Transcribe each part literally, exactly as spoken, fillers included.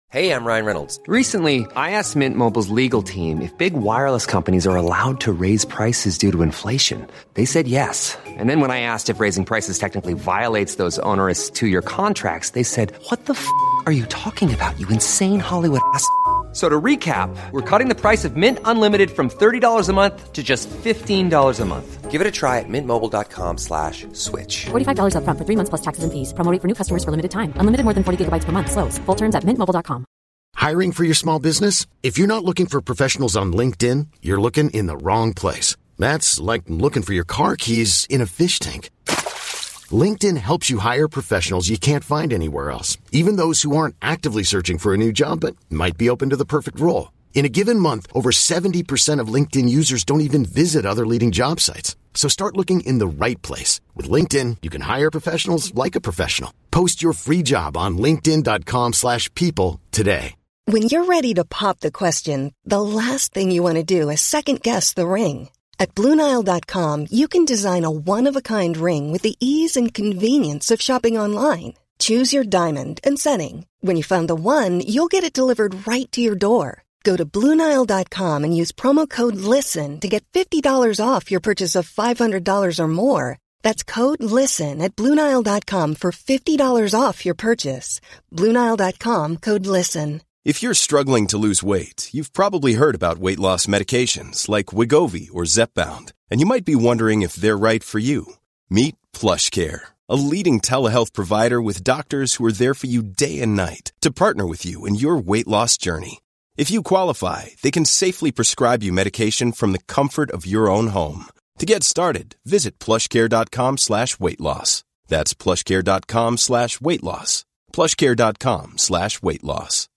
Hey, I'm Ryan Reynolds. Recently, I asked Mint Mobile's legal team if big wireless companies are allowed to raise prices due to inflation. They said yes. And then when I asked if raising prices technically violates those onerous two-year contracts, they said, what the f*** are you talking about, you insane Hollywood ass f- So to recap, we're cutting the price of Mint Unlimited from thirty dollars a month to just fifteen dollars a month. Give it a try at mintmobile.com slash switch. forty-five dollars up front for three months plus taxes and fees. Promo rate for new customers for limited time. Unlimited more than forty gigabytes per month. Slows full terms at mint mobile dot com. Hiring for your small business? If you're not looking for professionals on LinkedIn, you're looking in the wrong place. That's like looking for your car keys in a fish tank. LinkedIn helps you hire professionals you can't find anywhere else, even those who aren't actively searching for a new job but might be open to the perfect role. In a given month, over seventy percent of LinkedIn users don't even visit other leading job sites. So start looking in the right place. With LinkedIn, you can hire professionals like a professional. Post your free job on linkedin.com slash people today. When you're ready to pop the question, the last thing you want to do is second-guess the ring. At Blue Nile dot com, you can design a one-of-a-kind ring with the ease and convenience of shopping online. Choose your diamond and setting. When you find the one, you'll get it delivered right to your door. Go to Blue Nile dot com and use promo code LISTEN to get fifty dollars off your purchase of five hundred dollars or more. That's code LISTEN at Blue Nile dot com for fifty dollars off your purchase. Blue Nile dot com, code LISTEN. If you're struggling to lose weight, you've probably heard about weight loss medications like Wegovy or Zepbound, and you might be wondering if they're right for you. Meet PlushCare, a leading telehealth provider with doctors who are there for you day and night to partner with you in your weight loss journey. If you qualify, they can safely prescribe you medication from the comfort of your own home. To get started, visit plushcare.com slash weight loss. That's plushcare.com slash weight loss. plushcare.com slash weight loss.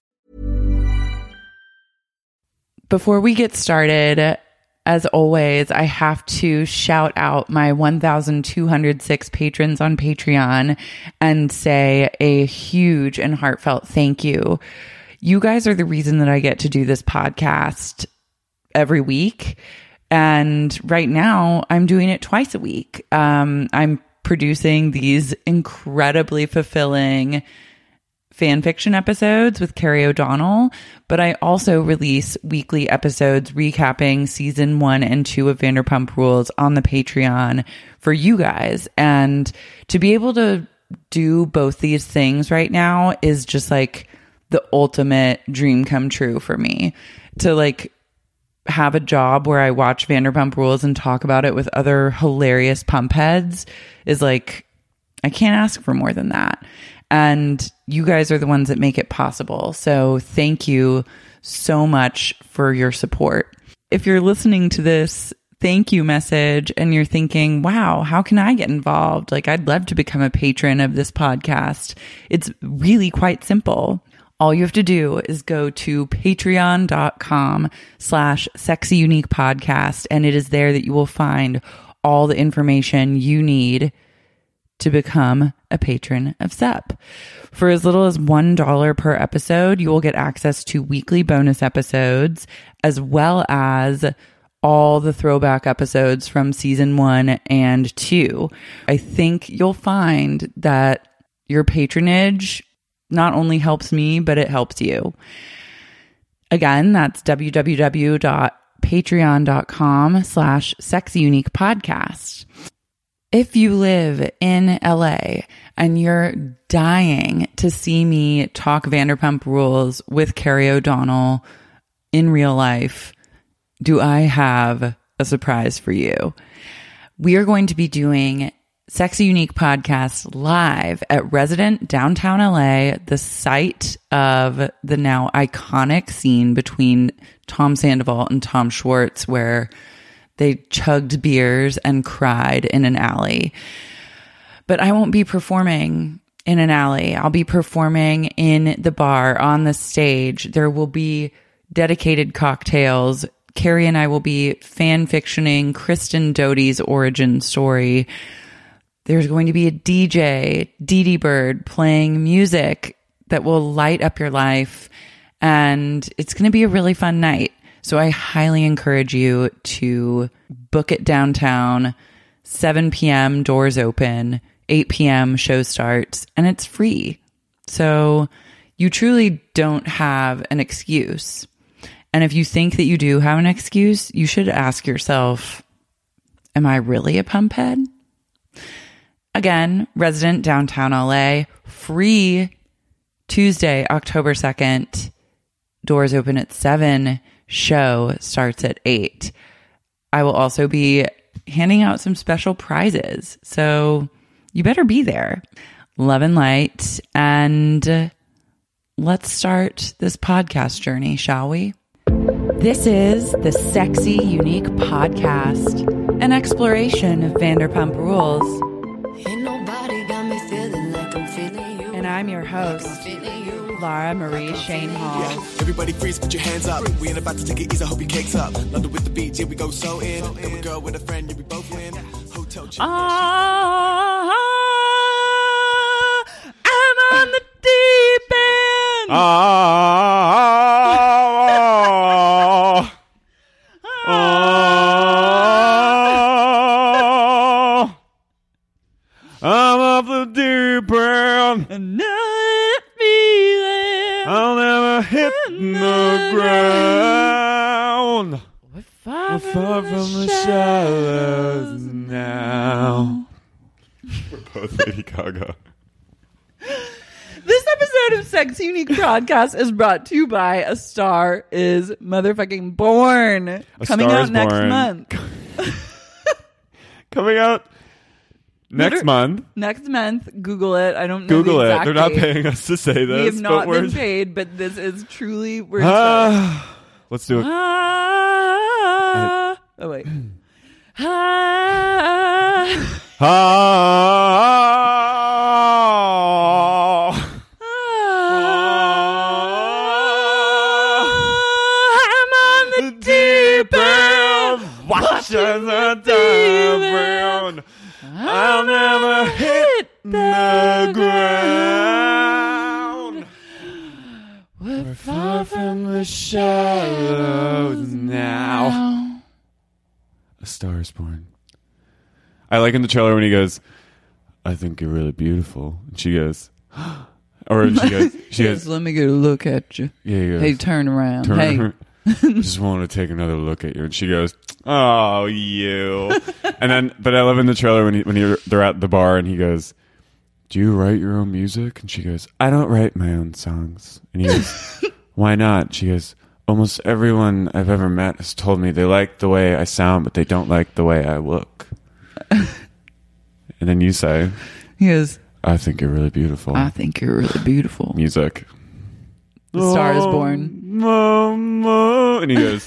Before we get started, as always, I have to shout out my one thousand two hundred six patrons on Patreon and say a huge and heartfelt thank you. You guys are the reason that I get to do this podcast every week. And right now, I'm doing it twice a week. Um, I'm producing these incredibly fulfilling fan fiction episodes with Carrie O'Donnell, but I also release weekly episodes recapping season one and two of Vanderpump Rules on the Patreon for you guys. And to be able to do both these things right now is just like the ultimate dream come true for me. To like have a job where I watch Vanderpump Rules and talk about it with other hilarious pump heads is like, I can't ask for more than that. And you guys are the ones that make it possible. So thank you so much for your support. If you're listening to this thank you message and you're thinking, wow, how can I get involved? Like, I'd love to become a patron of this podcast. It's really quite simple. All you have to do is go to patreon.com slash sexy unique podcast. And it is there that you will find all the information you need to become a patron of S E P. For as little as one dollar per episode, you will get access to weekly bonus episodes, as well as all the throwback episodes from season one and two. I think you'll find that your patronage not only helps me, but it helps you. Again, that's www.patreon.com slash sexyuniquepodcast. If you live in L A and you're dying to see me talk Vanderpump Rules with Carrie O'Donnell in real life, do I have a surprise for you? We are going to be doing Sexy Unique Podcast live at Resident Downtown L A, the site of the now iconic scene between Tom Sandoval and Tom Schwartz, where they chugged beers and cried in an alley. But I won't be performing in an alley. I'll be performing in the bar on the stage. There will be dedicated cocktails. Carrie and I will be fan fictioning Kristen Doute's origin story. There's going to be a D J, Dee Dee Bird, playing music that will light up your life. And it's going to be a really fun night. So I highly encourage you to book it downtown. seven p.m. doors open, eight p.m. show starts, and it's free. So you truly don't have an excuse. And if you think that you do have an excuse, you should ask yourself, am I really a pump head? Again, resident downtown L A, free Tuesday, October second. Doors open at seven. Show starts at eight. I will also be handing out some special prizes. So you better be there. Love and light. And let's start this podcast journey, shall we? This is the Sexy Unique Podcast, an exploration of Vanderpump Rules. Ain't nobody got me feeling like I'm feeling you. And I'm your host, Laura Marie Shane Hall. Yeah. Everybody freeze, put your hands up. We ain't about to take it easy, I hope your cake's up. London with the beach, here we go so in. Then we girl with a friend, yeah, we both win. Hotel chick. Ah, I'm on the deep end. Ah, oh, I'm off the deep end. And I feel it. I'll never hit the ground. We're far, We're far from the shallows now. We're both Lady Gaga. This episode of Sex Unique Podcast is brought to you by A Star Is Motherfucking Born. A Coming Star out Is next Born. month. Coming out next Liter- month. Next month. Google it. I don't know. Google the it. exact They're not date. paying us to say this. We have not but we're, been paid, but this is truly. We're Ah, let's do it. Ah, oh wait. Ah, Ah, I'm on the deep end. watching the down. I'll never hit the ground. We're far from the shallows now. A Star Is Born. I like in the trailer when he goes, I think you're really beautiful. And she goes, or she goes, she goes, Let me get a look at you. yeah, he goes, Hey, turn around. turn hey. her- just want to take another look at you. And she goes, oh, you. And then, but I love in the trailer when he, when he, they're at the bar and he goes, do you write your own music? And she goes, I don't write my own songs. And he goes, why not? She goes, almost everyone I've ever met has told me they like the way I sound, but they don't like the way I look. And then you say, He goes, I think you're really beautiful. I think you're really beautiful. Music. The Star Is Born. Mama. And he goes,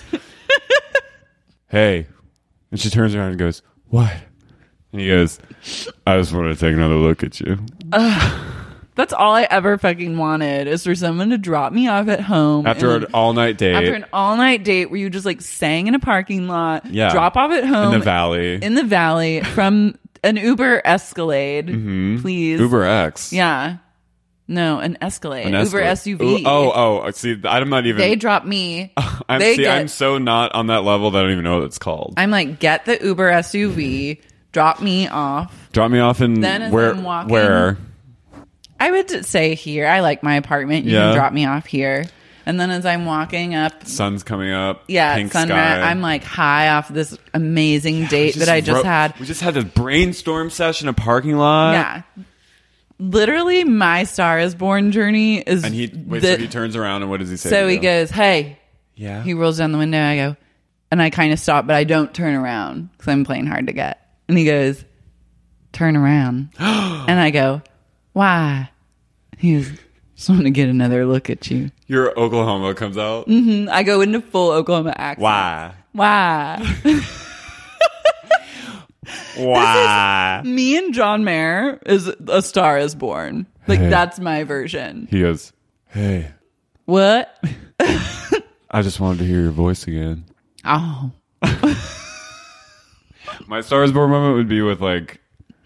hey. And she turns around and goes, what? And he goes, I just want to take another look at you. That's all I ever fucking wanted is for someone to drop me off at home. After and an all-night date. After an all-night date where you just like sang in a parking lot, Yeah. drop off at home. in the valley. In the valley from an Uber Escalade, please. Uber X. Yeah. No, an Escalade. An Uber Escalade. S U V. Ooh, oh, oh. See, I'm not even. They drop me. I'm, they see, get, I'm so not on that level that I don't even know what it's called. I'm like, get the Uber S U V, drop me off. Drop me off in Then as where? I'm walking- Where? I would say here. I like my apartment. You Yeah. can drop me off here. And then as I'm walking up, Sun's coming up. yeah, Pink sunrise, sky. I'm like high off this amazing date We that I just wrote- had. We just had a brainstorm session, a parking lot. Yeah. Literally, my Star Is Born journey is. And he wait, the- so he turns around and what does he say? so to he you? goes, "Hey." Yeah. He rolls down the window. I go, and I kind of stop, but I don't turn around because I'm playing hard to get. And he goes, "Turn around," and I go, "Why?" He goes, "Just want to get another look at you." Your Oklahoma comes out. Mm, I go into full Oklahoma accent. Why? Why? Why? Me and John Mayer is A Star Is Born. Like Hey. that's my version. He goes, hey, What? I just wanted to hear your voice again. Oh. My Star Is Born moment would be with like,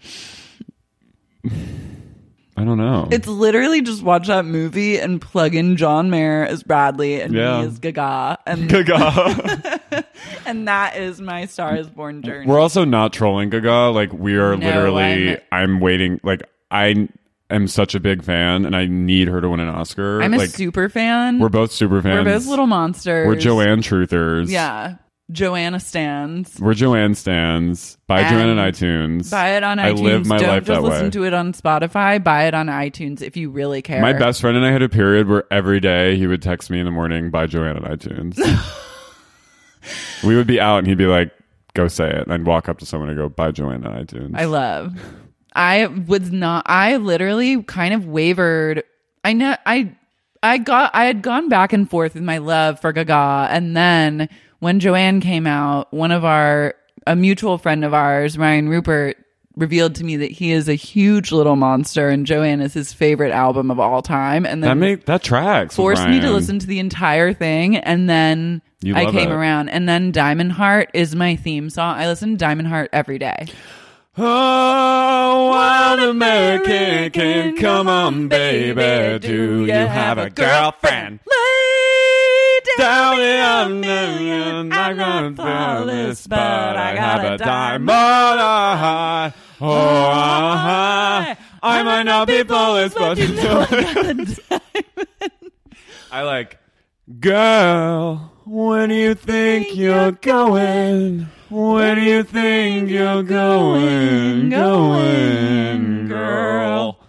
I don't know. It's literally just watch that movie and plug in John Mayer as Bradley and Yeah. me as Gaga. And Gaga. and that is my Star Is Born journey. We're also not trolling Gaga. Like we are No, literally. I'm- I'm, waiting. Like I, am such a big fan, and I need her to win an Oscar. I'm a like, super fan. We're both super fans. We're both little monsters. We're Joanne truthers. Yeah. Joanna stands. We're Joanne stands. Buy And Joanne on iTunes. Buy it on I iTunes. live my Don't life just that listen way. to it on Spotify. Buy it on iTunes if you really care. My best friend and I had a period where every day he would text me in the morning, buy Joanne on iTunes. We would be out and he'd be like, go say it. And I'd walk up to someone and go, buy Joanne on iTunes. I love. I was not. I literally kind of wavered. I know. I. I got. I had gone back and forth with my love for Gaga, and then when Joanne came out, one of our a mutual friend of ours, Ryan Rupert, revealed to me that he is a huge little monster, and Joanne is his favorite album of all time. And then that make that tracks. Forced me to listen to the entire thing, and then You I love came it. around. And then Diamond Heart is my theme song. I listen to Diamond Heart every day. Oh, wild American, come on, baby. Do you have a girlfriend? Lay Down in the I'm gonna fall this, but I have a diamond eye. Oh, uh-huh. I might not be flawless, but you know I got a diamond. I like, girl, where do you think you're going? Where do you think you're going? Going, girl.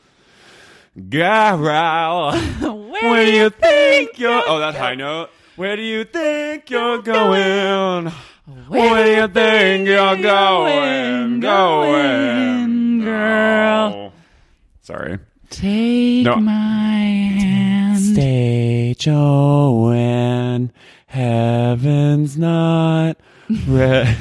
Girl. Where do you think you're... Oh, that high note. Where do you think you're going? Where do you think you're going? Going, girl. Sorry. Take No. my hand. Stay, Joanne. Heaven's not red.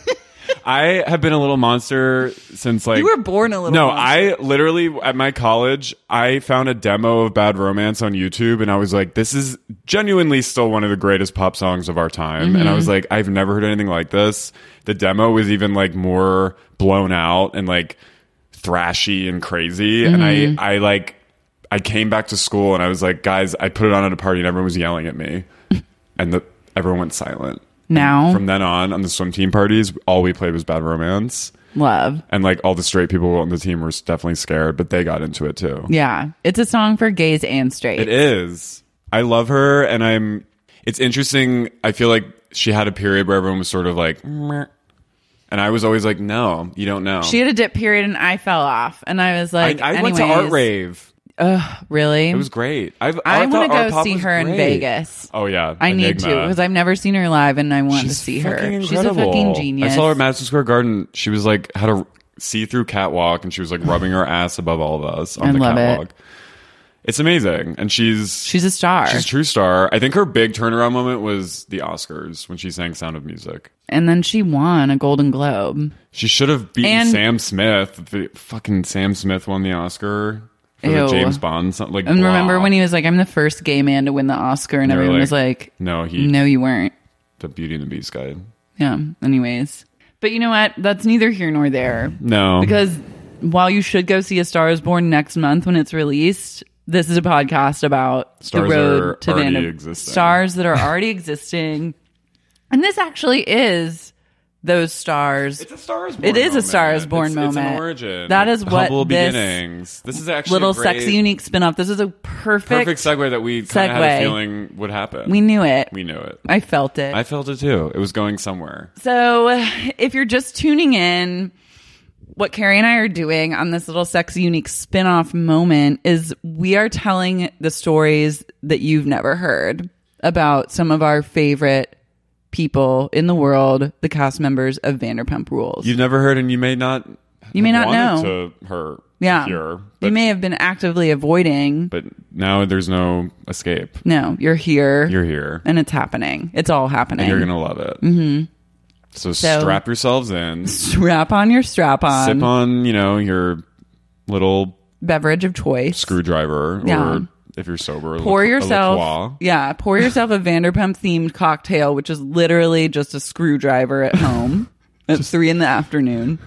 I have been a little monster since like You were born a little No, monster. I literally at my college I found a demo of Bad Romance on YouTube and I was like, this is genuinely still one of the greatest pop songs of our time. Mm-hmm. And I was like, I've never heard anything like this. The demo was even like more blown out and like thrashy and crazy. Mm-hmm. And I I like I came back to school and I was like, guys, I put it on at a party and everyone was yelling at me. And the everyone went silent. Now, From then on, on the swim team parties, all we played was Bad Romance. love. And like all the straight people on the team were definitely scared, but they got into it too. Yeah. It's a song for gays and straight. It is. I love her, and I'm. It's interesting. I feel like she had a period where everyone was sort of like, meh. And I was always like, no, you don't know. She had a dip period and I fell off. And I was like, I, I went to anyways, Art Rave. Ugh, really? It was great. I've, I, I want thought to Art go Pop see was her in great. Vegas. Oh yeah, I need to Enigma. because I've never seen her live and I want She's to see her. fucking She's a incredible. fucking genius. I saw her at Madison Square Garden. She was like had a see-through catwalk, and she was like rubbing her ass above all of us on I the love it. catwalk. It's amazing, and she's She's a star. she's a true star. I think her big turnaround moment was the Oscars when she sang "Sound of Music." And then she won a Golden Globe. She should have beaten And- Sam Smith. The fucking Sam Smith won the Oscar for the Ew. James Bond. Something like. And remember blah. when he was like, I'm the first gay man to win the Oscar, and They were everyone like, was like, no, he, no, you weren't. the Beauty and the Beast guy. Yeah. Anyways. But you know what? That's neither here nor there. No, Because while you should go see A Star Is Born next month when it's released, this is a podcast about Stars the road are to already Vanda- existing. stars that are already existing. And this actually is those stars. It's a Star Is Born. It is a moment. Star Is Born it's, moment. It's an origin. That is what humble this beginnings. This is actually little a great, sexy unique spin-off. This is a perfect, perfect segue that we kind of had segue. a feeling would happen. We knew it. We knew it. I felt it. I felt it too. It was going somewhere. So, if you're just tuning in, what Carrie and I are doing on this little sexy unique spin-off moment is we are telling the stories that you've never heard about some of our favorite people in the world, the cast members of Vanderpump Rules. You've never heard, and you may not. You may have not wanted know. to her yeah. hear, You but, may have been actively avoiding. but now there's no escape. No, you're here. You're here, and it's happening. It's all happening. and you're gonna love it. Mm-hmm. So, So- strap yourselves in. Strap on your strap on. Sip on, you know, your little beverage of choice. screwdriver, Yeah. or if you're sober, Pour a yourself, LaCroix. yeah, pour yourself a Vanderpump themed cocktail, which is literally just a screwdriver at home at three in the afternoon,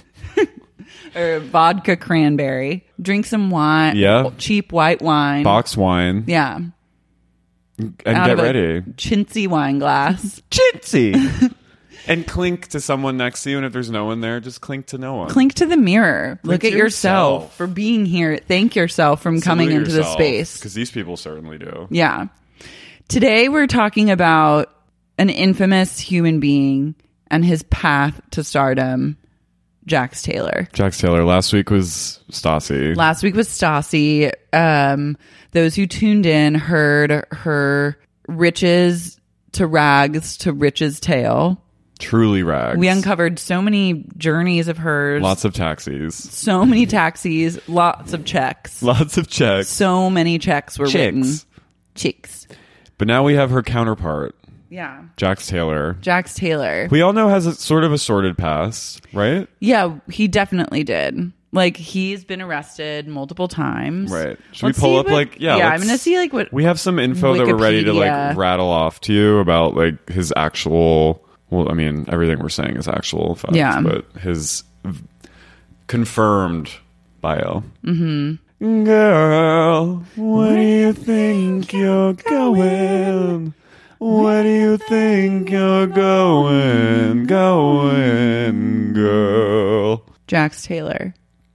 or vodka cranberry. Drink some wine, Yeah. cheap white wine, box wine, yeah, and out get of a ready. chintzy wine glass. Chintzy. And clink to someone next to you, and if there's no one there, just clink to no one. Clink to the mirror. Look to at yourself. yourself. for being here. Thank yourself from coming into the space. Because these people certainly do. Yeah. Today we're talking about an infamous human being and his path to stardom, Jax Taylor. Jax Taylor. Last week was Stassi. Last week was Stassi. Um, those who tuned in heard her riches to rags to riches tale. Truly rags. We uncovered so many journeys of hers. Lots of taxis. So many taxis. Lots of checks. Lots of checks. So many checks were Chicks. written. Chicks. But now we have her counterpart, Yeah. Jax Taylor. Jax Taylor. We all know has a sort of a sordid past, right? Yeah, he definitely did. Like, he's been arrested multiple times. Right. Should Let's we pull see up what- like yeah? Yeah, I'm let's- gonna see like what we have some info that we're ready to Wikipedia- like rattle off to you about like his actual. Well, I mean, everything we're saying is actual facts, Yeah. but his v- confirmed bio. Mm-hmm. Girl, where do you think you're going? Where do you think you're going? Going, girl. Jax Taylor.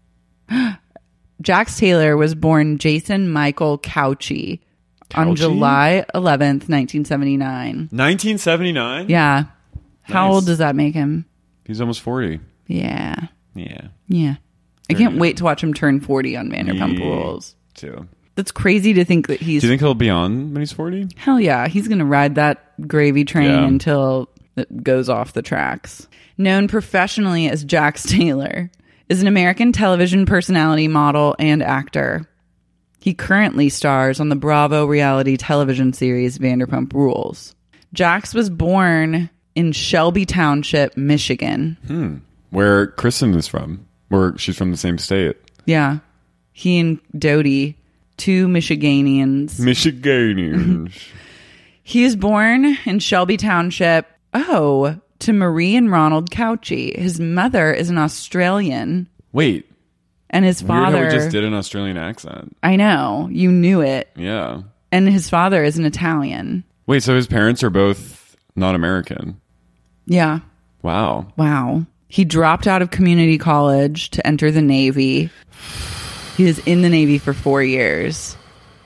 Jax Taylor was born Jason Michael Cauchy on Cauchy? July eleventh, nineteen seventy-nine. nineteen seventy-nine? Yeah. How Nice. old does that make him? He's almost forty. Yeah. Yeah. Yeah. I Very can't good. wait to watch him turn forty on Vanderpump Me Rules. Too. That's crazy to think that he's... Do you think he'll be on when he's forty? Hell yeah. He's going to ride that gravy train Yeah. until it goes off the tracks. Known professionally as Jax Taylor, is an American television personality, model, and actor. He currently stars on the Bravo reality television series Vanderpump Rules. Jax was born in Shelby Township, Michigan. Hmm. Where Kristen is from. Where she's from the same state. Yeah. He and Dodie, two Michiganians. Michiganians. He was born in Shelby Township. Oh, to Marie and Ronald Cauchy. His mother is an Australian, Wait. and his Weird how father. we just did an Australian accent. I know, you knew it. Yeah. And his father is an Italian. Wait, so his parents are both not American. Yeah. Wow. Wow. He dropped out of community college to enter the Navy. He was in the Navy for four years.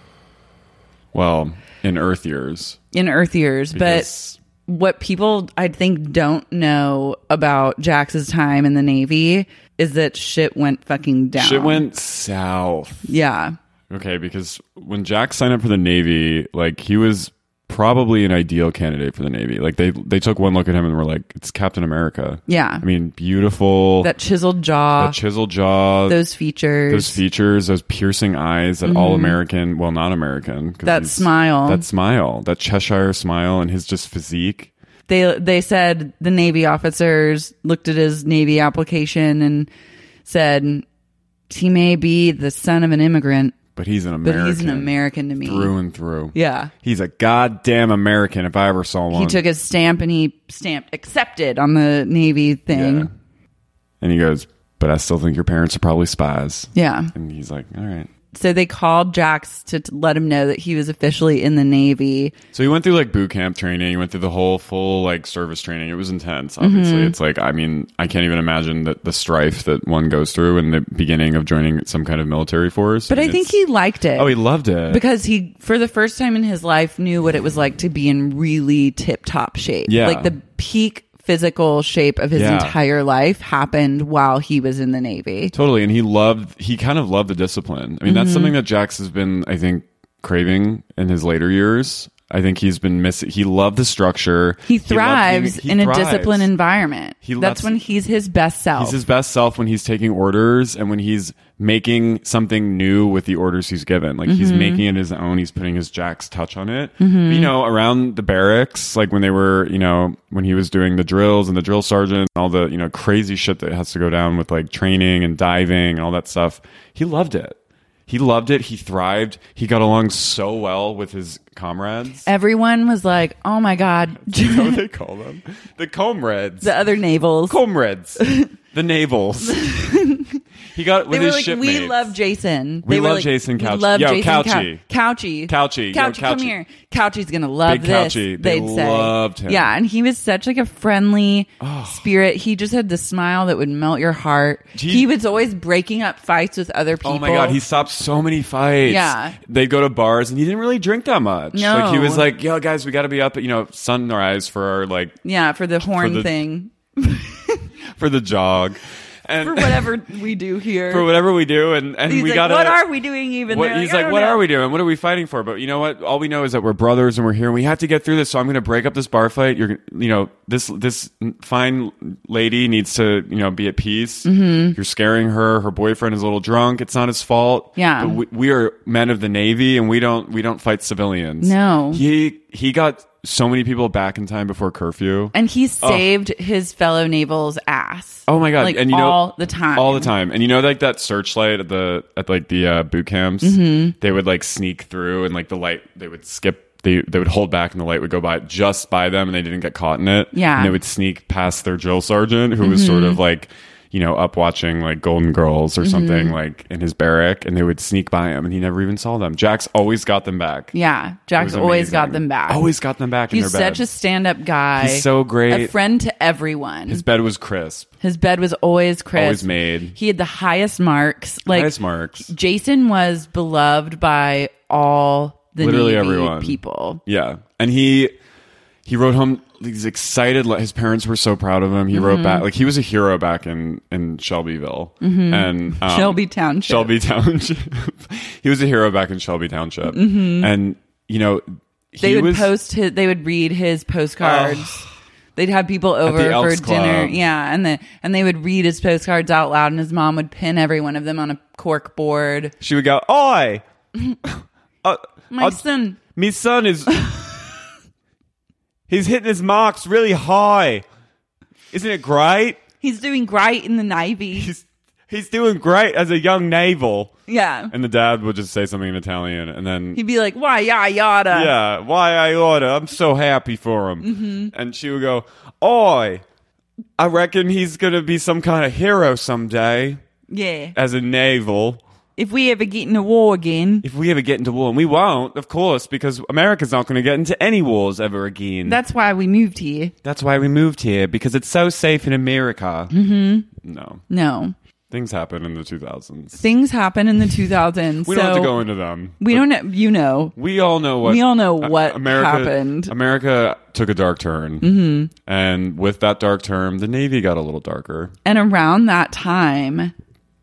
Well, in Earth years. In Earth years, Because- but what people I think don't know about Jax's time in the Navy is that shit went fucking down. Shit went south. Yeah. Okay, because when Jack signed up for the Navy, like he was probably an ideal candidate for the Navy. Like they they took one look at him and were like, it's Captain America. Yeah. I mean, beautiful. That chiseled jaw. that chiseled jaw. those features. those features, those piercing eyes, that all American, well, not American. 'cause That he's- smile. That smile. That Cheshire smile and his just physique. They they said the Navy officers looked at his Navy application and said he may be the son of an immigrant, But he's an but American. he's an American to me. Through and through. Yeah. He's a goddamn American if I ever saw one. He took his stamp and he stamped accepted on the Navy thing. Yeah. And he goes, but I still think your parents are probably spies. Yeah. And he's like, all right. So they called Jax to t- let him know that he was officially in the Navy. So he went through like boot camp training. He went through the whole full like service training. It was intense. Obviously, Mm-hmm. it's like I mean I can't even imagine that the strife that one goes through in the beginning of joining some kind of military force. But I, mean, think it's- he liked it. Oh, he loved it because he, for the first time in his life, knew what it was like to be in really tip-top shape. Yeah. Like the peak physical shape of his Yeah. entire life happened while he was in the Navy. Totally, and he loved. He kind of loved the discipline. I mean, that's something that Jax has been, I think, craving in his later years. I think he's been missing. He loved the structure. He loved being- thrives he in thrives. a disciplined environment. He- that's, that's- when he's his best self. He's his best self when he's taking orders and when he's making something new with the orders he's given. Like he's making it his own. He's putting his Jack's touch on it. You know, around the barracks, like when they were, you know, when he was doing the drills and the drill sergeant, and all the, you know, crazy shit that has to go down with like training and diving and all that stuff. He loved it. He loved it. He thrived. He got along so well with his comrades. Everyone was like, oh my God. You know what they call them? The comrades. The other navals. Comrades. The navals. He got with they were his like, shipmates. we love Jason. We They were love like, Jason we Couch- love Yo, Jason Couchy. Cou- Couchy. Couchy. Yo, Couchy, come Couchy. here. Couchy's gonna love Big this. Couchy. They They'd say. loved him. Yeah, and he was such like a friendly spirit. He just had the smile that would melt your heart. He- He, was always breaking up fights with other people. Oh my god, he stopped so many fights. Yeah. They'd go to bars and he didn't really drink that much. No. Like he was like, yo guys, we gotta be up at, you know, sunrise for our like yeah, for the horn the- thing. for the jog. And For whatever we do here. for whatever we do and, and He's we like, gotta what are we doing even? What, They're he's "I like, don't what know." are we doing? What are we fighting for? But you know what? All we know is that we're brothers and we're here and we have to get through this. So I'm going to break up this bar fight. You're, you know, this this fine lady needs to, you know, be at peace. Mm-hmm. You're scaring her. Her boyfriend is a little drunk. It's not his fault. Yeah. But we, we are men of the Navy and we don't we don't fight civilians. No. He he got so many people back in time before curfew. And he saved his fellow naval's ass. Oh my god! Like, and you know, all the time, all the time. And you know, like that searchlight at the at like the uh, boot camps, Mm-hmm. they would like sneak through, and like the light, they would skip. They they would hold back, and the light would go by just by them, and they didn't get caught in it. Yeah. and they would sneak past their drill sergeant, who was sort of like, you know, up watching like Golden Girls or something, Mm-hmm. like in his barrack, and they would sneak by him, and he never even saw them. Jax always got them back. Yeah, It Jax was always got amazing. them back. Always got them back. He's in their bed. such a stand-up guy. He's so great. A friend to everyone. His bed was crisp. His bed was always crisp. Always made. He had the highest marks. Like Highest marks. Jason was beloved by all the Literally Navy everyone. people. Yeah, and he he wrote home. He's excited. Like, his parents were so proud of him. He wrote back like he was a hero back in in Shelbyville and um, Shelby Township. Shelby Township. He was a hero back in Shelby Township, and you know he They would was, post his. They would read his postcards. They'd have people over the for Elks dinner. Club. Yeah, and the and they would read his postcards out loud, and his mom would pin every one of them on a cork board. She would go, "Oi, uh, My uh, son. me son is he's hitting his marks really high. Isn't it great? He's doing great in the Navy. He's he's doing great as a young naval." Yeah. And the dad would just say something in Italian, and then He'd be like, why, yada, yada. yeah, why I order? I'm so happy for him. Mm-hmm. And she would go, "Oi, I reckon he's gonna be some kind of hero someday Yeah. as a naval. If we ever get in a war again. If we ever get into war, and we won't, of course, because America's not going to get into any wars ever again. That's why we moved here. That's why we moved here, because it's so safe in America." Mm-hmm. No, No. things happen in the two thousands. Things happen in the two thousands. We so don't have to go into them. We but don't know. You know. We all know what We all know uh, what America, happened. America took a dark turn, mm-hmm. and with that dark turn, the Navy got a little darker. And around that time,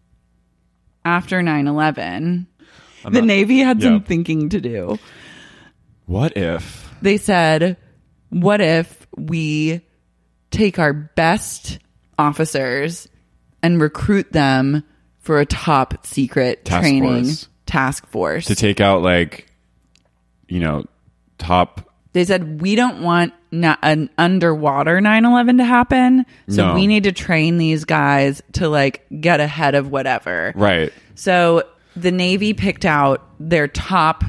after nine eleven, the not- Navy had yeah. some thinking to do. What if? They said, what if we take our best officers and recruit them for a top secret Task training force. task force? To take out, like, you know, top. They said, we don't want na- an underwater nine eleven to happen. So No. we need to train these guys to like get ahead of whatever. Right. So the Navy picked out their top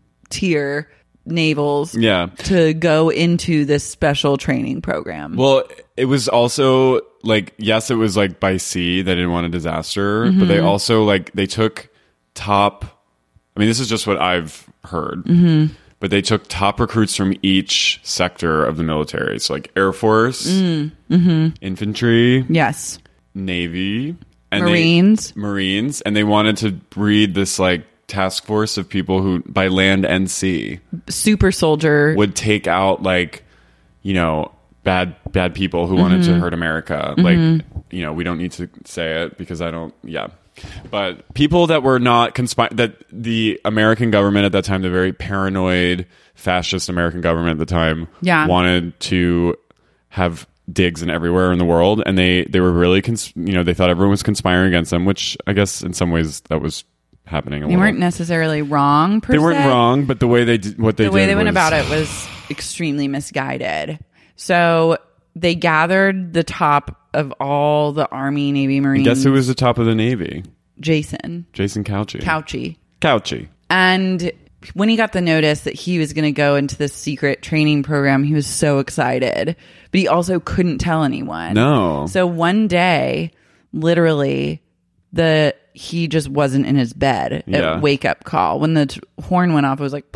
tier navals Yeah. to go into this special training program. Well, it was also like, yes, it was like by sea. They didn't want a disaster, but Mm-hmm. they also like they took top. I mean, this is just what I've heard. Mm-hmm. But they took top recruits from each sector of the military. So like Air Force, Mm-hmm. infantry, yes. Navy, and Marines. They, Marines, and they wanted to breed this like task force of people who, by land and sea, Super soldier. would take out like, you know, bad bad people who wanted Mm-hmm. to hurt America. Like, you know, we don't need to say it because I don't. Yeah. But people that were not conspire that the American government at that time, the very paranoid fascist American government at the time, Yeah. wanted to have digs in everywhere in the world, and they they were really cons- you know, they thought everyone was conspiring against them, which I guess in some ways that was happening a They little. weren't necessarily wrong per They weren't se. wrong, but the way they did what they the way did they went was- about it was extremely misguided. So they gathered the top of all the Army, Navy, Marines. Guess who was the top of the Navy? Jason Jason Couchy. Couchy. Couchy. And when he got the notice that he was going to go into this secret training program, he was so excited. But he also couldn't tell anyone. No. So one day, literally, the he just wasn't in his bed Yeah. at wake up call. When the t- horn went off, it was like,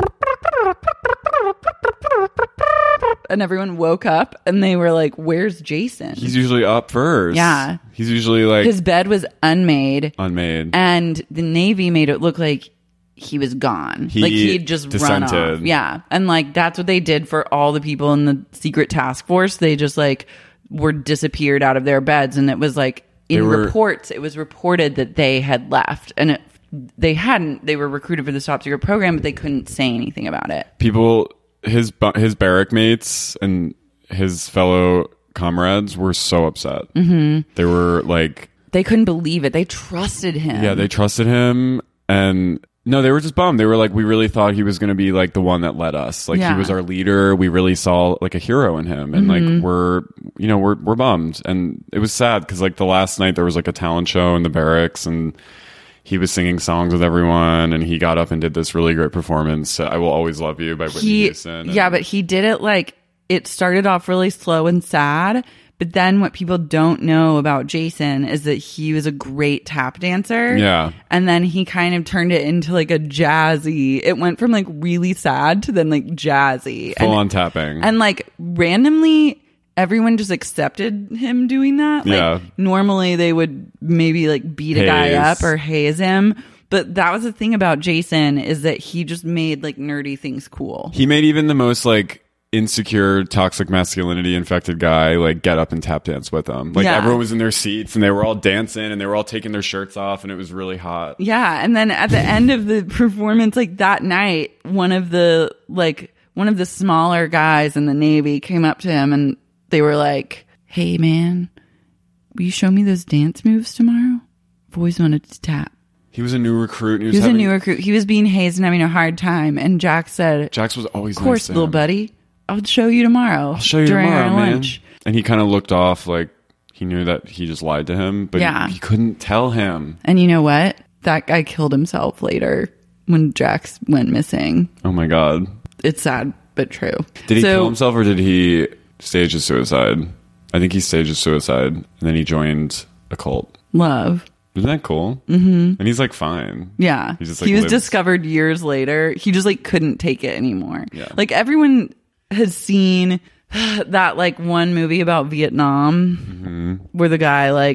and everyone woke up and they were like, where's Jason? He's usually up first. Yeah. He's usually like His bed was unmade. unmade. And the Navy made it look like he was gone. He like he'd just run dissented. off. Yeah. And like that's what they did for all the people in the secret task force. They just like were disappeared out of their beds. And it was like in They were- reports, it was reported that they had left. And it, they hadn't. They were recruited for the top secret program, but they couldn't say anything about it. People, his bu- his barrack mates and his fellow comrades were so upset. Mm-hmm. They were like, They couldn't believe it. They trusted him. yeah, they trusted him, and no, they were just bummed. They were like, we really thought he was going to be like the one that led us. Like Yeah. he was our leader. We really saw like a hero in him, and Mm-hmm. like we're, you know, we're we're bummed, and it was sad because like the last night there was like a talent show in the barracks, and he was singing songs with everyone, and he got up and did this really great performance. Uh, I Will Always Love You by Whitney he, Houston. and- yeah, but he did it like it started off really slow and sad. But then what people don't know about Jason is that he was a great tap dancer. Yeah. And then he kind of turned it into like a jazzy. It went from like really sad to then like jazzy. full and, on tapping. and like randomly everyone just accepted him doing that. Like, Yeah. normally they would maybe like beat a guy Haze. up or haze him. But that was the thing about Jason is that he just made like nerdy things cool. He made even the most like insecure, toxic masculinity infected guy like get up and tap dance with him. Like Yeah. everyone was in their seats and they were all dancing and they were all taking their shirts off and it was really hot. Yeah, and then at the end of the performance, like that night, one of the like one of the smaller guys in the Navy came up to him and they were like, "Hey, man, will you show me those dance moves tomorrow? I've always wanted to tap." He was a new recruit. And he was, He was having, a new recruit. He was being hazed and having a hard time. And Jack said, Jax was always "Of course, nice to little him. buddy. I'll show you tomorrow. I'll show you during tomorrow, our man." lunch." And he kind of looked off like he knew that he just lied to him, but Yeah. he, he couldn't tell him. And you know what? That guy killed himself later when Jax went missing. Oh my God. It's sad, but true. Did he So- kill himself or did he stage a suicide? I think he staged a suicide and then he joined a cult. Love. Isn't that cool? Mm-hmm. And he's like fine. Yeah. He just, like, he was lives- discovered years later. He just like couldn't take it anymore. Yeah. Like everyone has seen that like one movie about Vietnam Mm-hmm. where the guy like,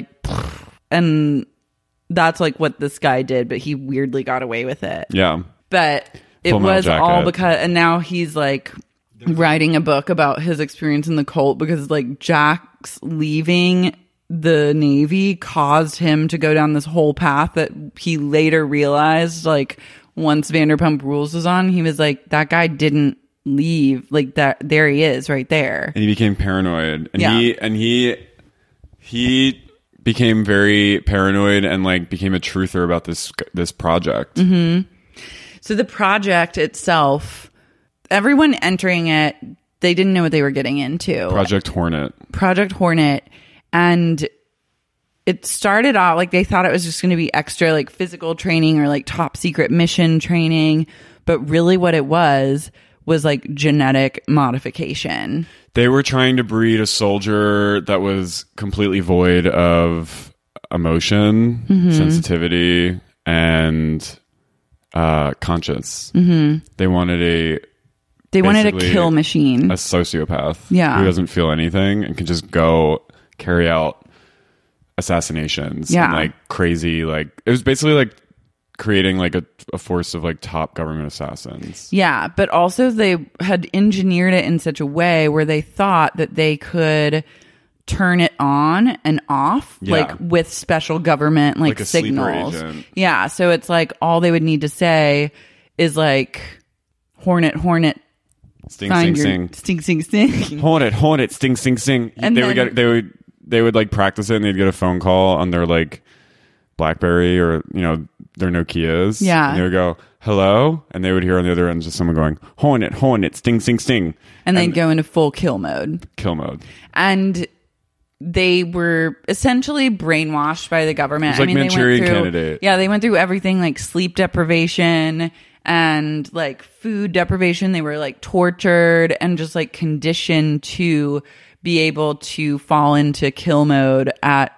and that's like what this guy did, but he weirdly got away with it. Yeah. But it Full Metal was Jacket. all because, and now he's like writing a book about his experience in the cult because like Jack's leaving the Navy caused him to go down this whole path that he later realized, like once Vanderpump Rules was on, he was like, that guy didn't leave, like that, there he is right there. And he became paranoid. And Yeah. he and he he became very paranoid and like became a truther about this this project. Mm-hmm. So the project itself, everyone entering it, they didn't know what they were getting into. Project Hornet. Project Hornet. And it started out like they thought it was just going to be extra like physical training or like top secret mission training. But really what it was was like genetic modification. They were trying to breed a soldier that was completely void of emotion, Mm-hmm. sensitivity, and uh, conscience. Mm-hmm. They wanted a They wanted a basically kill machine. a sociopath Yeah. who doesn't feel anything and can just go carry out assassinations Yeah. and like crazy like it was basically like creating like a, a force of like top government assassins. Yeah, but also they had engineered it in such a way where they thought that they could turn it on and off, Yeah. like with special government like, Like a sleeper signals. agent. Yeah, so it's like all they would need to say is like Hornet, Hornet, Sting, find sing, your- sing. sting, sting, sting. Hornet, Hornet, sting, sting, sing. And they would then- get they would they would like practice it and they'd get a phone call on their like BlackBerry or you know their Nokias. Yeah. And they would go, hello? And they would hear on the other end just someone going, Hornet, Hornet, sting, sting, sting. And they'd go into full kill mode. Kill mode. And they were essentially brainwashed by the government. It was like I mean, Manchurian they went through, Candidate. Yeah, they went through everything like sleep deprivation and like food deprivation. They were like tortured and just like conditioned to be able to fall into kill mode at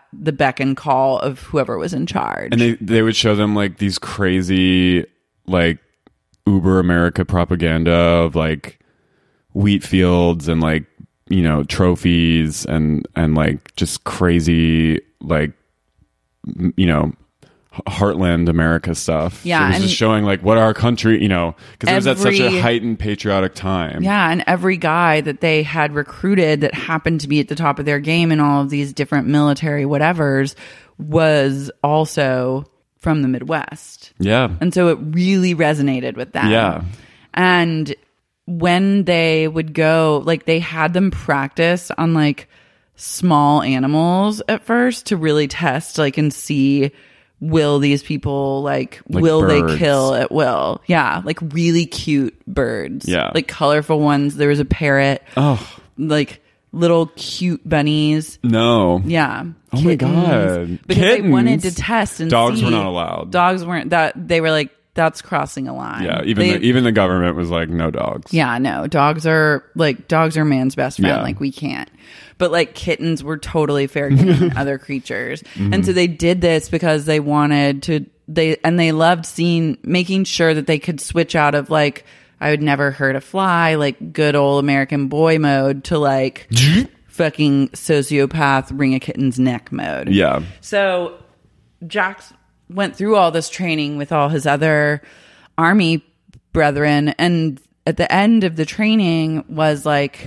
the beck and call of whoever was in charge. And they they would show them like these crazy like Uber America propaganda of like wheat fields and like, you know, trophies and and like just crazy like, you know, heartland America stuff. Yeah, so it was and just showing like what our country, you know, because it was at such a every- heightened patriotic time. Yeah, and every guy that they had recruited that happened to be at the top of their game in all of these different military whatevers was also from the Midwest. Yeah. And so it really resonated with them. Yeah. And when they would go, like they had them practice on like small animals at first to really test like and see, will these people like, Like will birds. they kill at will? Yeah, like really cute birds. Yeah. Like colorful ones. There was a parrot. Oh. Like little cute bunnies. No. Yeah. Oh my Kittens. God. Because they Kittens? wanted to test and Dogs see. were not allowed. Dogs weren't that they were like, that's crossing a line. Yeah, even They- the, even the government was like, no dogs. yeah, no. Dogs are like dogs are man's best friend. Yeah. Like we can't. But like kittens were totally fair game than other creatures. And so they did this because they wanted to they and they loved seeing making sure that they could switch out of like I would never hurt a fly, like good old American boy mode to like fucking sociopath wring a kitten's neck mode. Yeah. So Jax went through all this training with all his other army brethren, and at the end of the training was like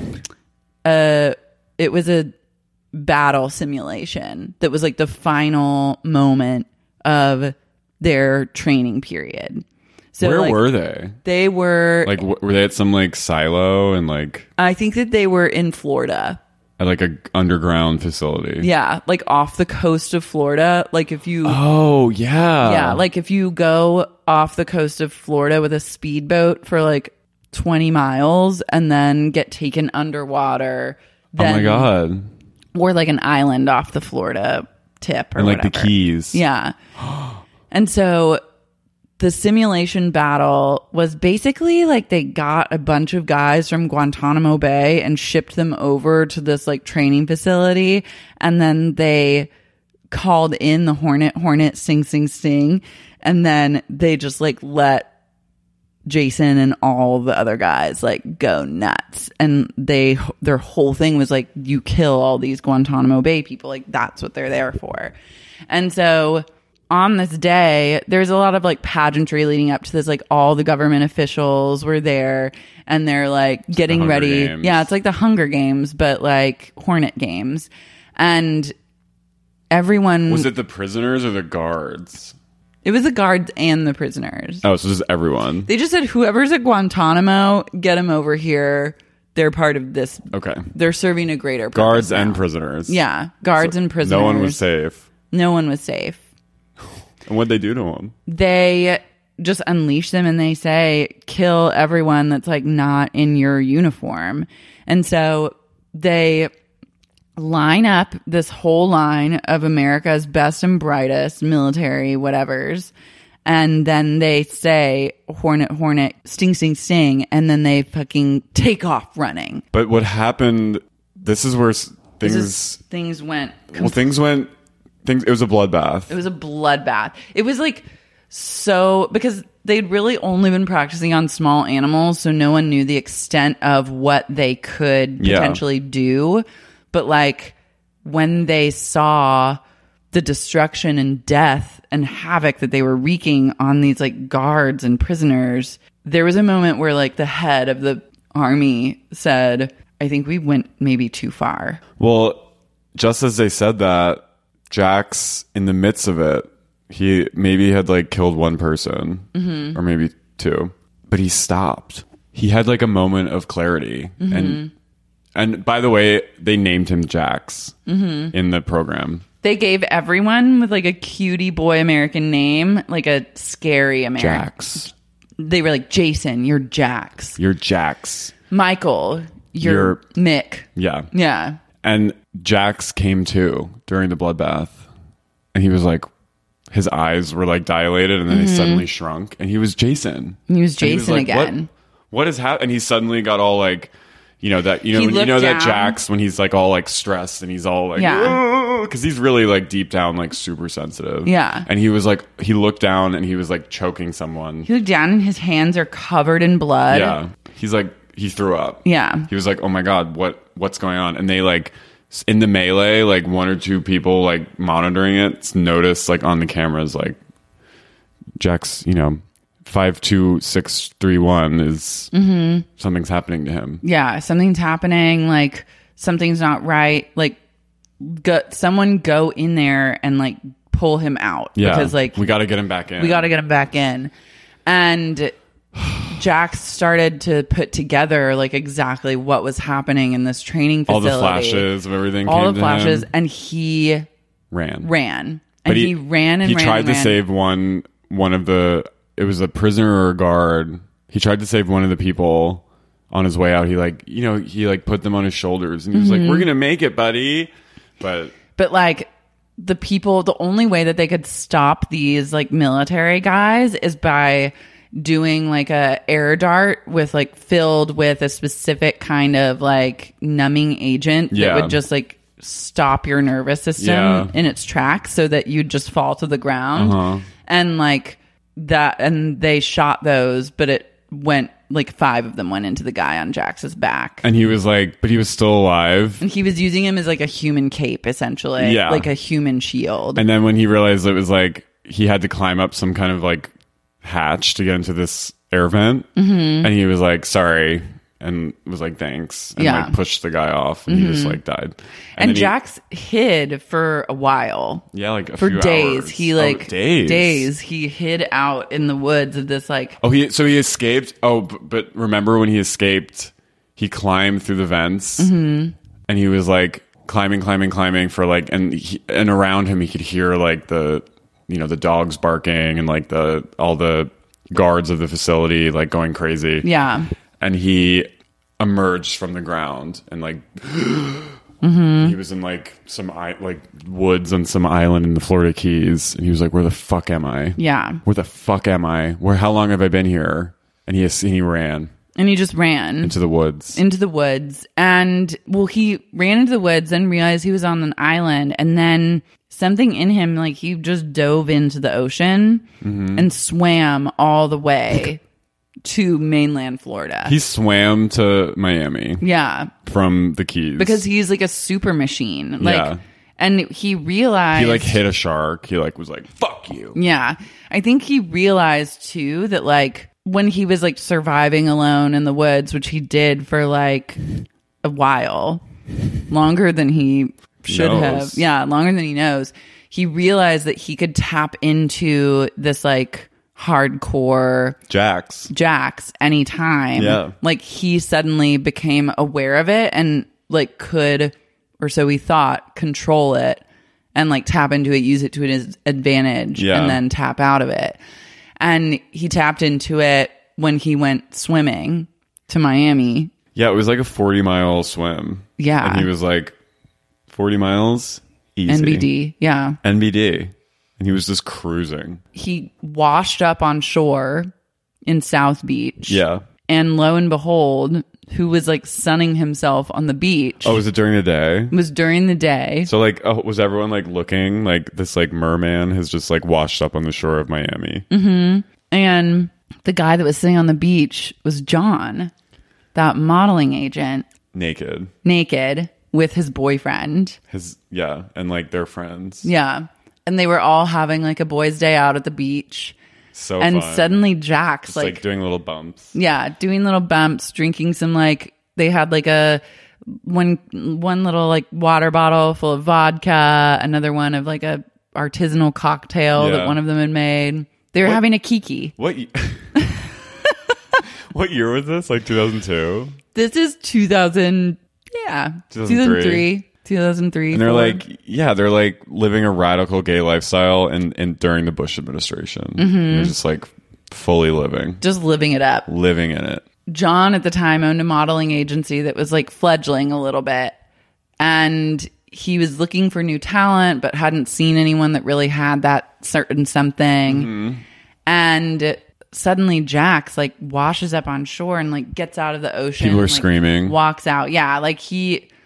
a it was a battle simulation that was like the final moment of their training period. So Where like, were they? They were Like, w- were they at some like silo and like I think that they were in Florida. at like a underground facility? Yeah, like off the coast of Florida. Like if you Oh yeah. Yeah, like if you go off the coast of Florida with a speedboat for like twenty miles and then get taken underwater. Oh Then, my God. Or like an island off the Florida tip or And like the whatever. Keys. Yeah. And so the simulation battle was basically like they got a bunch of guys from Guantanamo Bay and shipped them over to this like training facility. And then they called in the Hornet, Hornet, Sing, Sing, Sting. And then they just like let Jason and all the other guys like go nuts. And they, their whole thing was like, you kill all these Guantanamo Bay people. Like that's what they're there for. And so on this day, there's a lot of like pageantry leading up to this. Like all the government officials were there and they're like getting Hunger ready. Games. Yeah, it's like the Hunger Games, but like Hornet Games. And everyone Was it the prisoners or the guards? it was the guards and the prisoners. Oh, so just everyone. They just said whoever's at Guantanamo, get them over here. They're part of this. Okay. They're serving a greater purpose Guards now. and prisoners. Yeah, guards So and prisoners. No one was safe. No one was safe. And what'd they do to them? They just unleash them and they say, kill everyone that's like not in your uniform. And so they line up this whole line of America's best and brightest military whatevers. And then they say, Hornet, Hornet, Sting, Sting, Sting. And then they fucking take off running. But what happened, this is where s- This things, is- things went well, things went, things, it was a bloodbath. It was a bloodbath. It was like so because they'd really only been practicing on small animals, so no one knew the extent of what they could Yeah. potentially do. But like when they saw the destruction and death and havoc that they were wreaking on these like guards and prisoners, there was a moment where like the head of the army said, I think we went maybe too far. Well, just as they said that, Jax, in the midst of it, he maybe had like killed one person Mhm. or maybe two, but he stopped. He had like a moment of clarity. Mhm. And and by the way, they named him Jax Mhm. in the program. They gave everyone with like a cutie boy American name, like a scary American. Jax. They were like, Jason, you're Jax. You're Jax. Michael, you're, You're- Mick. Yeah. Yeah. And Jax came to during the bloodbath. And he was like, his eyes were like dilated and then Mhm. they suddenly shrunk. And he was Jason. He was And Jason like, again. What, what is happening? And he suddenly got all like, you know, that, you know, He when, you looked know that down. Jax, when he's like all like stressed and he's all like, Yeah. because he's really like deep down, like super sensitive. Yeah. And he was like, he looked down and he was like choking someone. He looked down and his hands are covered in blood. Yeah. He's like, he threw up. Yeah. He was like, oh my God, what, what's going on? And they like, in the melee, like one or two people like monitoring it noticed like on the cameras, like Jack's, you know, five two six three one is mm-hmm. something's happening to him. Yeah, something's happening. Like something's not right. Like, go, someone go in there and like pull him out. Yeah, because like we got to get him back in. We got to get him back in. And Jack started to put together like exactly what was happening in this training facility. All the flashes of everything. All came the flashes, to him. and he ran, ran, and but he, he ran and he ran tried and to ran. save one. One of the. It was a prisoner or a guard. He tried to save one of the people on his way out. He like, you know, he like put them on his shoulders and he was Mm-hmm. like, we're going to make it, buddy. But, but like the people, the only way that they could stop these like military guys is by doing like a air dart with like filled with a specific kind of like numbing agent Yeah. that would just like stop your nervous system Yeah. in its tracks so that you'd just fall to the ground. Uh-huh. And like that, and they shot those, but it went like five of them went into the guy on Jax's back. and he was like, but he was still alive. And he was using him as like a human cape, essentially. Yeah. Like a human shield. And then when he realized it was like, he had to climb up some kind of like hatch to get into this air vent. Mm-hmm. And he was like, sorry. And was like, thanks. And Yeah. like pushed the guy off and he just like died. And, then he- Jax hid for a while. yeah, like a For few days. hours. He Oh, like days. days. He hid out in the woods of this like Oh, he so he escaped. Oh, b- but remember when he escaped, he climbed through the vents, Mm-hmm. and he was like climbing, climbing, climbing for like, and he, and around him he could hear like the, you know, the dogs barking and like the all the guards of the facility like going crazy. Yeah. And he emerged from the ground and like. Mm-hmm. He was in like some I- like woods on some island in the Florida Keys, and he was like, "Where the fuck am I? Yeah. Where the fuck am I? Where? How long have I been here?" And he and he ran And he just ran into the woods. into the woods. And well, he ran into the woods and realized he was on an island. And then something in him, like he just dove into the ocean Mm-hmm. and swam all the way to mainland Florida. He swam to Miami yeah. from the Keys Because he's like a super machine. Like, Yeah. and he realized he like hit a shark. He like was like, "Fuck you." Yeah. I think he realized too that like when he was like surviving alone in the woods, which he did for like a while, longer than he should Knows. have. Yeah, longer than he knows. He realized that he could tap into this like hardcore Jax. Jax anytime. Yeah. Like he suddenly became aware of it and like could, or so he thought, control it and like tap into it, use it to his advantage, Yeah. and then tap out of it. And he tapped into it when he went swimming to Miami. Yeah, it was like a forty mile swim. Yeah. and he was like, forty miles, easy. N B D. Yeah. N B D, and he was just cruising. He washed up on shore in South Beach. Yeah. And lo and behold, who was like sunning himself on the beach. Oh, was it during the day? Was during the day. So like, oh, was everyone like looking like this like merman has just like washed up on the shore of Miami? Mm-hmm. And the guy that was sitting on the beach was John, that modeling agent, Naked. naked with his boyfriend. His yeah, and like their friends. Yeah. And they were all having like a boys' day out at the beach. So and fun. suddenly Jax Just, like, like doing little bumps. yeah, doing little bumps, drinking some like they had like a one one little like water bottle full of vodka, another one of like a artisanal cocktail Yeah. that one of them had made. They were What- having a kiki. What? y- What year was this? Like two thousand two. This is two thousand, yeah, two thousand three. two thousand three, two thousand three. And they're four. like, yeah, they're like living a radical gay lifestyle, and and during the Bush administration, Mm-hmm. they're just like fully living, just living it up. living in it. John at the time owned a modeling agency that was like fledgling a little bit, and he was looking for new talent, but hadn't seen anyone that really had that certain something. Mm-hmm. And suddenly Jax like washes up on shore and like gets out of the ocean. People are and, like, screaming. Walks out. Yeah. Like he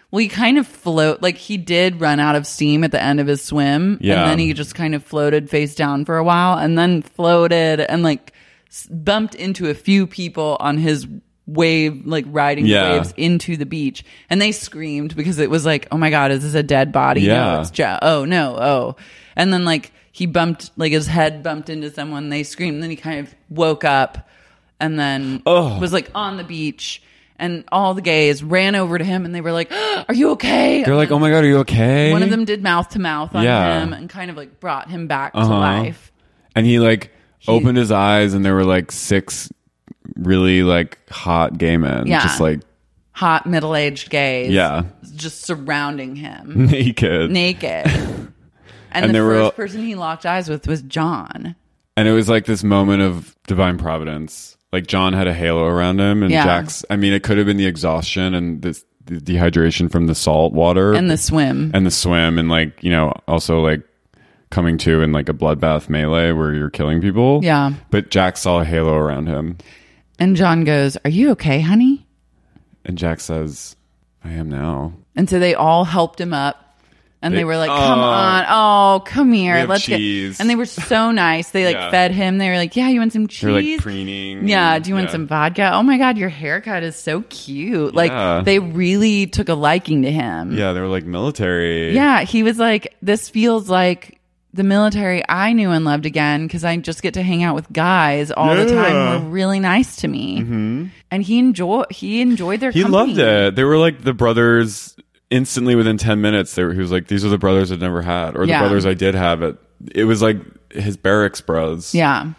Well, he kind of float, like he did run out of steam at the end of his swim. Yeah. And then he just kind of floated face down for a while and then floated and like s- bumped into a few people on his wave, like riding Yeah. waves into the beach. And they screamed because it was like, oh my God, is this a dead body? Yeah. No, it's Joe. Oh, no. Oh. And then like he bumped, like his head bumped into someone. They screamed. And then he kind of woke up and then Oh. was like on the beach. And all the gays ran over to him and they were like, oh, are you okay? They're like, oh my God, are you okay? One of them did mouth to mouth on Yeah. him and kind of like brought him back to Uh-huh. life. And he like opened his eyes and there were like six really like hot gay men. Yeah. Just like Hot middle-aged gays. Yeah. Just surrounding him. naked. Naked. And, And the there were- first person he locked eyes with was John. And it was like this moment of divine providence. Like John had a halo around him, and Yeah. Jack's. I mean, it could have been the exhaustion and this, the dehydration from the salt water And the swim. and the swim, and like you know, also like coming to in like a bloodbath melee where you're killing people. Yeah. But Jack saw a halo around him, And John goes, are you okay, honey? and Jack says, "I am now." And so they all helped him up. And they, They- were like, come Oh. on. Oh, come here. We have Let's cheese. get. And they were so nice. They like Yeah. fed him. They were like, yeah, you want some cheese? They're like preening. Yeah. Do you want Yeah. some vodka? Oh my God, your haircut is so cute. Like Yeah. they really took a liking to him. Yeah, they were like military. Yeah. He was like, this feels like the military I knew and loved again because I just get to hang out with guys all the time Yeah. who are really nice to me. Mm-hmm. And he enjoy he enjoyed their He company. loved it. They were like the brothers. Instantly within ten minutes, they were, he was like, "These are the brothers I've never had, or Yeah. the brothers I did have." It it was like his barracks bros. Yeah.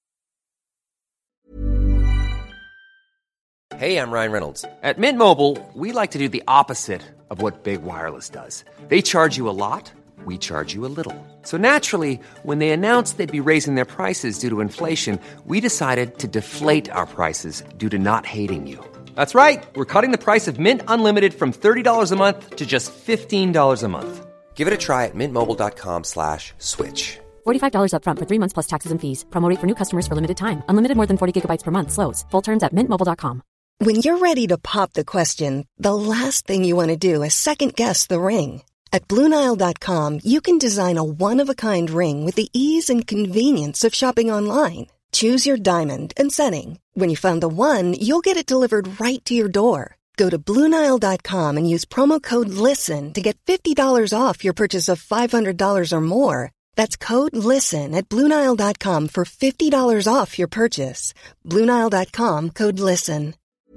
Hey, I'm Ryan Reynolds. At Mint Mobile, we like to do the opposite of what Big Wireless does. They charge you a lot, we charge you a little. So naturally, when they announced they'd be raising their prices due to inflation, we decided to deflate our prices due to not hating you. That's right. We're cutting the price of Mint Unlimited from thirty dollars a month to just fifteen dollars a month. Give it a try at mintmobile.com slash switch. forty-five dollars up front for three months plus taxes and fees. Promo rate for new customers for limited time. Unlimited more than forty gigabytes per month. Slows full terms at mint mobile dot com. When you're ready to pop the question, the last thing you want to do is second-guess the ring. At Blue Nile dot com, you can design a one-of-a-kind ring with the ease and convenience of shopping online. Choose your diamond and setting. When you find the one, you'll get it delivered right to your door. Go to Blue Nile dot com and use promo code LISTEN to get fifty dollars off your purchase of five hundred dollars or more. That's code LISTEN at Blue Nile dot com for fifty dollars off your purchase. Blue Nile dot com, code LISTEN.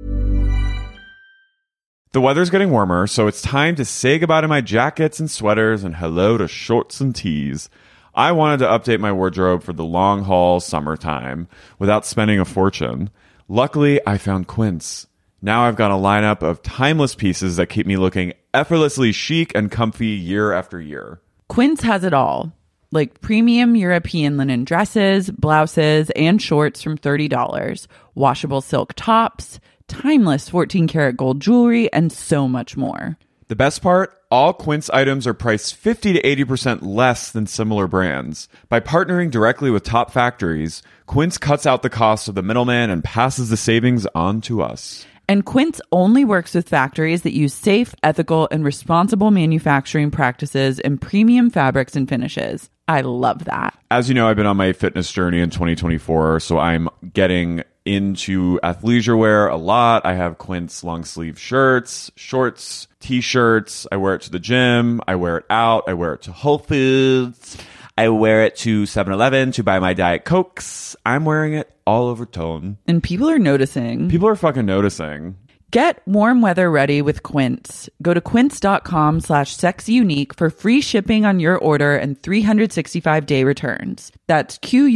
The weather's getting warmer, so it's time to say goodbye to my jackets and sweaters and hello to shorts and tees. I wanted to update my wardrobe for the long haul summertime without spending a fortune. Luckily, I found Quince. Now I've got a lineup of timeless pieces that keep me looking effortlessly chic and comfy year after year. Quince has it all. Like premium European linen dresses, blouses, and shorts from thirty dollars, washable silk tops, timeless fourteen karat gold jewelry, and so much more. The best part? All Quince items are priced fifty to eighty percent less than similar brands. By partnering directly with top factories, Quince cuts out the cost of the middleman and passes the savings on to us. And Quince only works with factories that use safe, ethical, and responsible manufacturing practices and premium fabrics and finishes. I love that. As you know, I've been on my fitness journey in twenty twenty-four, so I'm getting into athleisure wear a lot. I have Quince long sleeve shirts, shorts, t-shirts. I wear it to the gym. I wear it out. I wear it to Whole Foods. I wear it to seven eleven to buy my Diet Cokes. I'm wearing it all over tone. And people are noticing. People are fucking noticing. Get warm weather ready with Quince. Go to quince.com slash sexyunique for free shipping on your order and three hundred sixty-five day returns. That's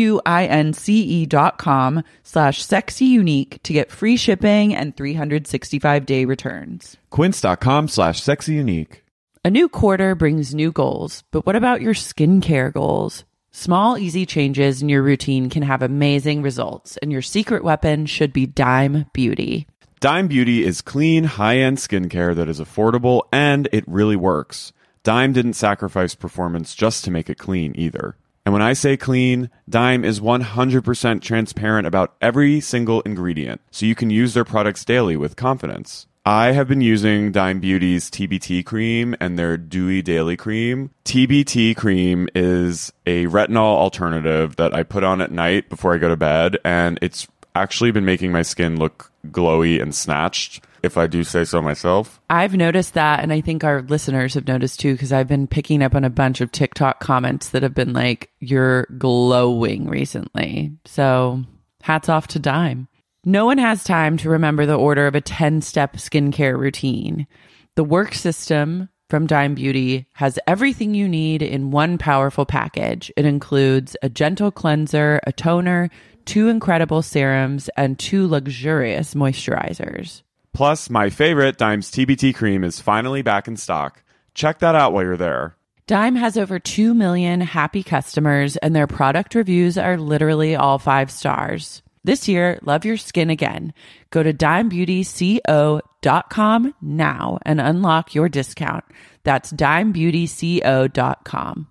Q-U-I-N-C-E dot com slash sexyunique to get free shipping and three hundred sixty-five day returns. Quince.com slash sexyunique. A new quarter brings new goals, but what about your skincare goals? Small, easy changes in your routine can have amazing results, and your secret weapon should be Dime Beauty. Dime Beauty is clean, high-end skincare that is affordable, and it really works. Dime didn't sacrifice performance just to make it clean either. And when I say clean, Dime is one hundred percent transparent about every single ingredient, so you can use their products daily with confidence. I have been using Dime Beauty's T B T cream and their Dewy Daily Cream. T B T cream is a retinol alternative that I put on at night before I go to bed, and it's actually been making my skin look glowy and snatched, if I do say so myself. I've noticed that, and I think our listeners have noticed too, because I've been picking up on a bunch of TikTok comments that have been like, you're glowing recently. So hats off to Dime. No one has time to remember the order of a ten-step skincare routine. The Work System from Dime Beauty has everything you need in one powerful package. It includes a gentle cleanser, a toner, two incredible serums, and two luxurious moisturizers. Plus, my favorite, Dime's T B T cream, is finally back in stock. Check that out while you're there. Dime has over two million happy customers, and their product reviews are literally all five stars. This year, love your skin again. Go to dime beauty co dot com now and unlock your discount. That's dime beauty co dot com.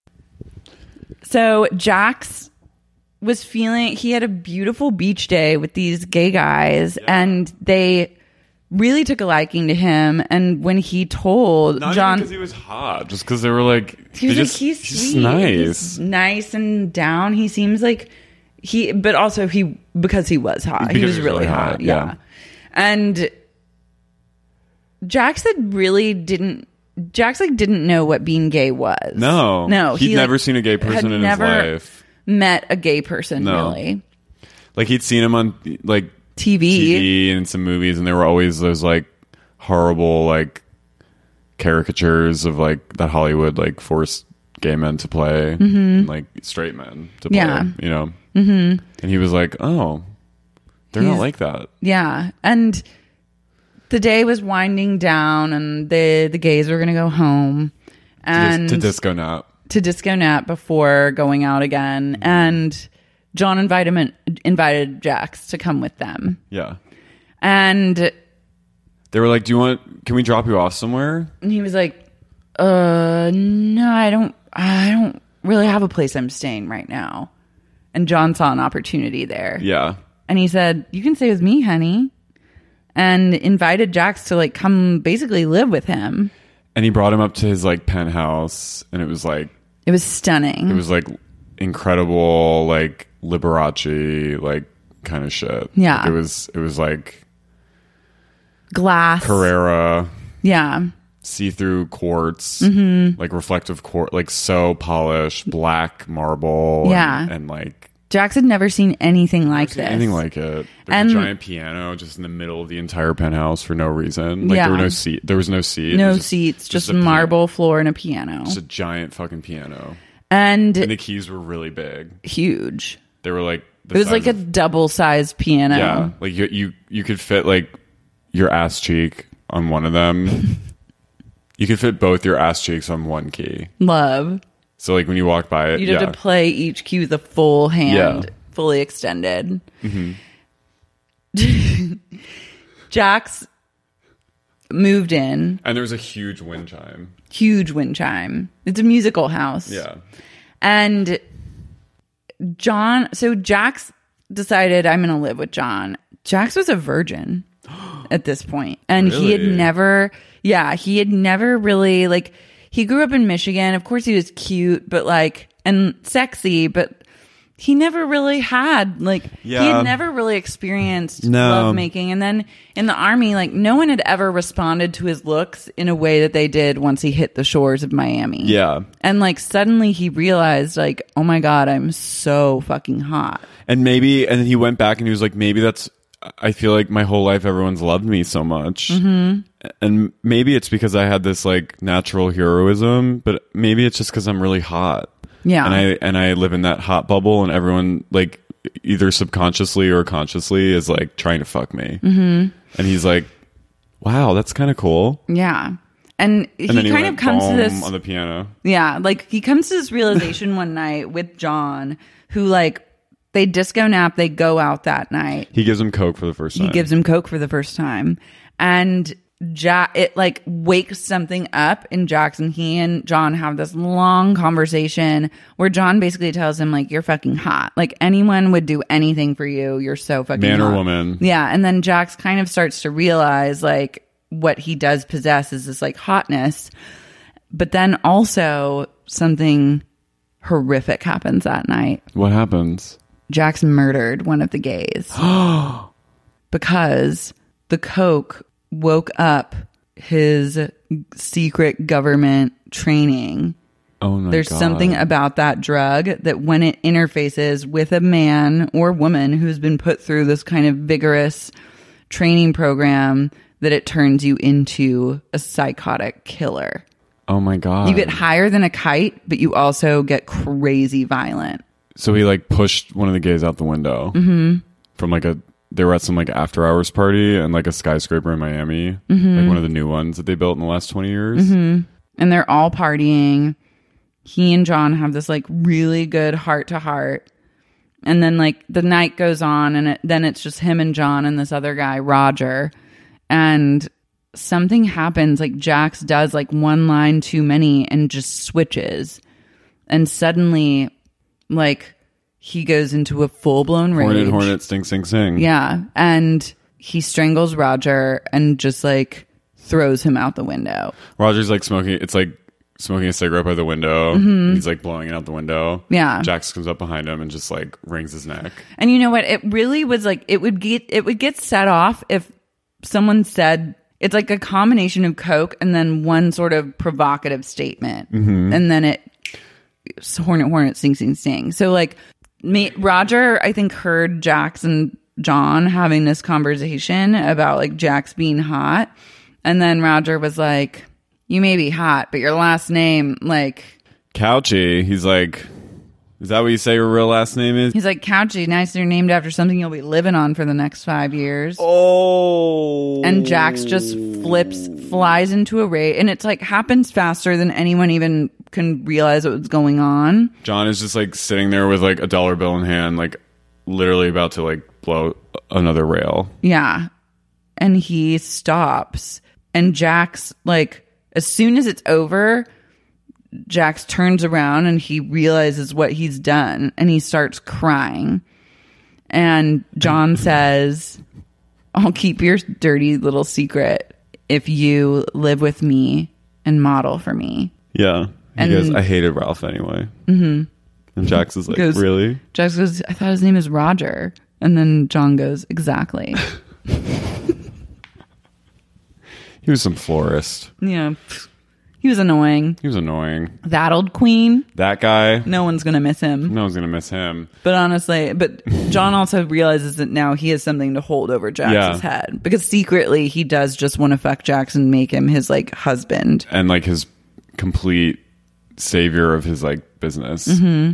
So Jax was feeling, he had a beautiful beach day with these gay guys, yeah. and they really took a liking to him. And when he told Not John, because he was hot, just because they were like, he was like, just, he's, he's sweet, nice, he's nice and down. He seems like he, but also he because he was hot. Because he was really hot, hot. Yeah. yeah. And Jax had really didn't. Jax like didn't know what being gay was. No, no, he'd he, never like, seen a gay person in his life. Met a gay person, no. really. Like he'd seen him on like T V, T V and some movies, and there were always those like horrible like caricatures of like that Hollywood like forced gay men to play, mm-hmm. and, like straight men to play. Yeah. You know, mm-hmm. and he was like, "Oh, they're He's, not like that." Yeah, and the day was winding down, and the the gays were going to go home and to, dis- to disco nap. To disco nap before going out again, mm-hmm. and John invited him, invited Jax to come with them. Yeah, and they were like, "Do you want? Can we drop you off somewhere?" And he was like, "Uh, no, I don't. I don't really have a place I'm staying right now." And John saw an opportunity there. Yeah, and he said, "You can stay with me, honey," and invited Jax to like come basically live with him. And he brought him up to his like penthouse, and it was like. It was stunning. It was like incredible, like Liberace, like kind of shit. Yeah. Like, it was. It was like glass, Carrera. Yeah. See-through quartz, mm-hmm. like reflective quartz, like so polished, black marble. Yeah. And, and like Jax had never seen anything like seen this. Anything like it. Like and a giant piano just in the middle of the entire penthouse for no reason. Like yeah. there were no seat. There was no seat. No just, seats. Just, just marble piano. Floor and a piano. Just a giant fucking piano. And, and the keys were really big. Huge. They were like. The it was like of, a double-sized piano. Yeah, like you, you, you could fit like your ass cheek on one of them. You could fit both your ass cheeks on one key. Love. So like when you walk by it, you'd yeah. have to play each key with a full hand, yeah. fully extended. Mm-hmm. Jax moved in, and there was a huge wind chime. Huge wind chime. It's a musical house. Yeah, and John. So Jax decided, I'm going to live with John. Jax was a virgin at this point, and really? he had never. Yeah, he had never really, like, he grew up in Michigan. Of course, he was cute, but, like, and sexy, but he never really had, like, yeah. he had never really experienced no. lovemaking. And then in the Army, like, no one had ever responded to his looks in a way that they did once he hit the shores of Miami. Yeah. And, like, suddenly he realized, like, oh my God, I'm so fucking hot. And maybe, and then he went back and he was like, maybe that's, I feel like my whole life everyone's loved me so much. Mm-hmm. And maybe it's because I had this like natural heroism, but maybe it's just because I'm really hot. Yeah. And I and I live in that hot bubble, and everyone like either subconsciously or consciously is like trying to fuck me. Mm-hmm. And he's like, wow, that's kind of cool. Yeah. And, and he then he kind went of comes to this on the piano. Yeah, like he comes to this realization one night with John, who like they disco nap, they go out that night. He gives him coke for the first time. He gives him coke for the first time. And Ja- it like wakes something up in Jackson. He and John have this long conversation where John basically tells him like, you're fucking hot. Like anyone would do anything for you. You're so fucking Man hot. or woman. Yeah. And then Jax kind of starts to realize like what he does possess is this like hotness. But then also something horrific happens that night. What happens? Jax murdered one of the gays because the coke woke up his secret government training. Oh my There's God. something about that drug that when it interfaces with a man or woman who's been put through this kind of vigorous training program, that it turns you into a psychotic killer. Oh my God. You get higher than a kite, but you also get crazy violent. So he like pushed one of the gays out the window Mm-hmm. from like a, they were at some like after hours party and like a skyscraper in Miami, Mm-hmm. like one of the new ones that they built in the last twenty years. Mm-hmm. And they're all partying. He and John have this like really good heart to heart. And then like the night goes on and it, then it's just him and John and this other guy, Roger. And something happens, like Jax does like one line too many and just switches. And suddenly like he goes into a full-blown rage. Hornet, hornet, sting, sing, sing. Yeah. And he strangles Roger and just like throws him out the window. Roger's like smoking, it's like smoking a cigarette by the window. Mhm. He's like blowing it out the window. Yeah. Jax comes up behind him and just like wrings his neck. And you know what? It really was like, it would get, it would get set off if someone said, it's like a combination of coke and then one sort of provocative statement. Mhm. And then it, hornet, hornet, sting, sting, sting. So like me, Roger, I think heard Jax and John having this conversation about like Jax being hot. And then Roger was like, you may be hot, but your last name, like, Couchy, he's like, is that what you say your real last name is? he's like, Couchy, nice, you're named after something you'll be living on for the next five years. Oh. And Jax just flips, flies into a rage. And it's like happens faster than anyone even can realize what was going on. John is just like sitting there with like a dollar bill in hand, like literally about to like blow another rail. Yeah. And he stops. And Jax, like, as soon as it's over, Jax turns around and he realizes what he's done and he starts crying. And John says, I'll keep your dirty little secret if you live with me and model for me. Yeah. He And- goes, I hated Ralph anyway. Mm-hmm. And Jax is like, Goes- really? Jax goes, I thought his name is Roger. And then John goes, exactly. He was some florist. Yeah. He was annoying. He was annoying. That old queen, That guy, no one's going to miss him. no one's going to miss him. But honestly, but John also realizes that now he has something to hold over Jax's Yeah. head. Because secretly he does just want to fuck Jax and make him his like husband. And like his complete savior of his like business. Mm-hmm.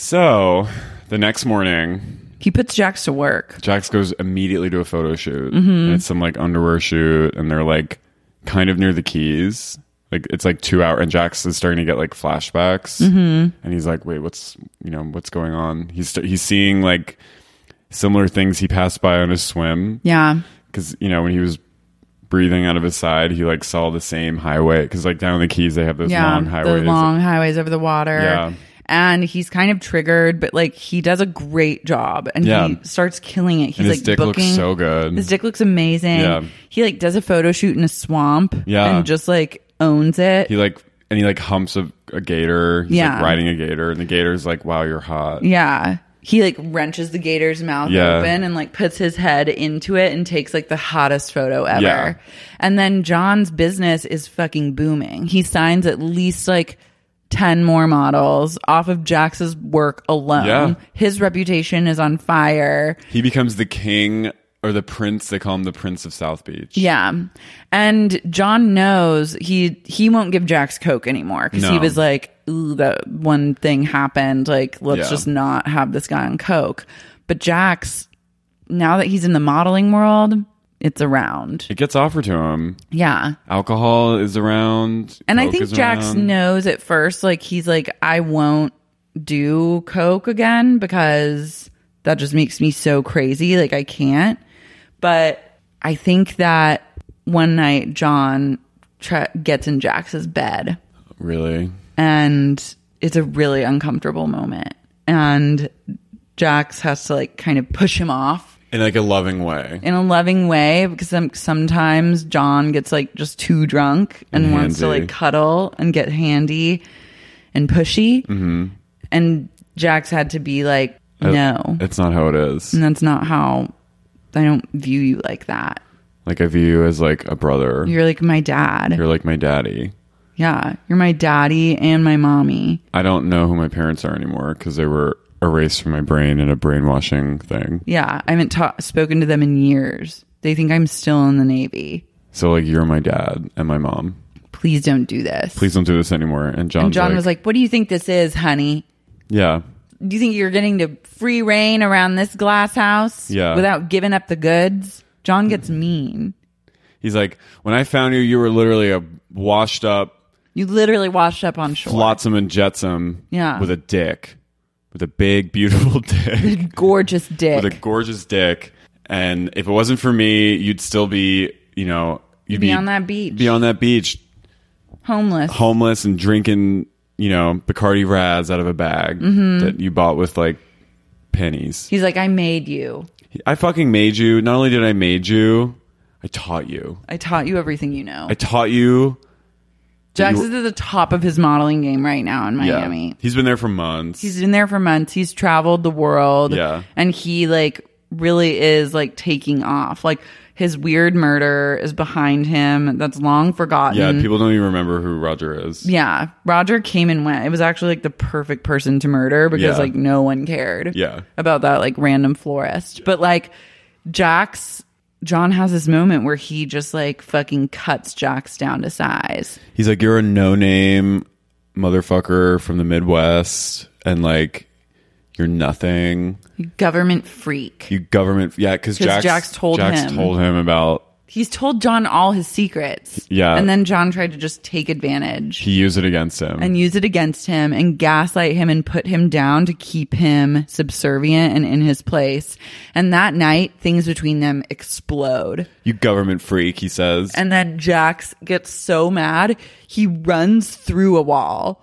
So the next morning, He puts Jax to work. Jax goes immediately to a photo shoot. Mhm. And it's some like underwear shoot, and they're like kind of near the Keys. Like it's like two hours, and Jax is starting to get like flashbacks, Mhm. and he's like, "Wait, what's you know what's going on?" He's st- he's seeing like similar things he passed by on his swim. Yeah, because you know when he was breathing out of his side, he like saw the same highway. Because like down in the Keys, they have those yeah, long highways. the long highways over the water. Yeah. And he's kind of triggered, but like he does a great job, and Yeah. he starts killing it. He's And his like dick looks booking. so good. His dick looks amazing. Yeah. He like does a photo shoot in a swamp. Yeah. and just like owns it. He like and he like humps a, a gator. He's Yeah. like riding a gator, and the gator's like, "Wow, you're hot." Yeah. He like wrenches the gator's mouth Yeah. open and like puts his head into it and takes like the hottest photo ever. Yeah. And then John's business is fucking booming. He signs at least like ten more models off of Jax's work alone. Yeah. His reputation is on fire. He becomes the king or the prince. They call him the Prince of South Beach. Yeah. And John knows he he won't give Jax coke anymore because he No. was like, ooh, that one thing happened. Like, let's Yeah. just not have this guy on coke. But Jax, now that he's in the modeling world, it's around. It gets offered to him. Yeah. Alcohol is around. And I Coke think is Jax around. knows at first, like, he's like, I won't do coke again because that just makes me so crazy. Like, I can't. But I think that one night John tra- gets in Jax's bed. Really? And it's a really uncomfortable moment. And Jax has to like kind of push him off. In like a loving way. In a loving way, because some, sometimes John gets like just too drunk and, and wants to like cuddle and get handy and pushy. Mm-hmm. And Jax had to be like, no. It's not how it is. And that's not how, I don't view you like that. Like I view you as like a brother. You're like my dad. You're like my daddy. Yeah. You're my daddy and my mommy. I don't know who my parents are anymore because they were erased from my brain in a brainwashing thing. Yeah, I haven't ta- spoken to them in years. They think I'm still in the Navy. So like you're my dad and my mom. Please don't do this. Please don't do this anymore. And John's and John like, was like, what do you think this is, honey? Yeah. Do you think you're getting to free reign around this glass house yeah. without giving up the goods? John gets mean. He's like, when I found you, you were literally a washed up. You literally washed up on shore. Flotsam and jetsam. Yeah. With a dick. With a big, beautiful dick. Gorgeous dick. With a gorgeous dick. And if it wasn't for me, you'd still be, you know... You'd be, be on that beach. Be on that beach. Homeless. Homeless and drinking, you know, Bacardi Raz out of a bag mm-hmm. that you bought with, like, pennies. He's like, I made you. I fucking made you. Not only did I made you, I taught you. I taught you everything you know. I taught you... Jax is at the top of his modeling game right now in Miami. Yeah. He's been there for months. He's been there for months. He's traveled the world. Yeah. And he like really is like taking off. Like his weird murder is behind him. That's long forgotten. Yeah, people don't even remember who Roger is. Yeah. Roger came and went. It was actually like the perfect person to murder because yeah. like no one cared yeah. about that like random florist. But like Jax... John has this moment where he just like fucking cuts Jax down to size. He's like, you're a no-name motherfucker from the Midwest and like you're nothing. You government freak. You government, yeah, because Jax, Jax told Jax him. told him about. He's told John all his secrets. Yeah. And then John tried to just take advantage. He used it against him. And use it against him and gaslight him and put him down to keep him subservient and in his place. And that night, things between them explode. You government freak, he says. And then Jax gets so mad, he runs through a wall.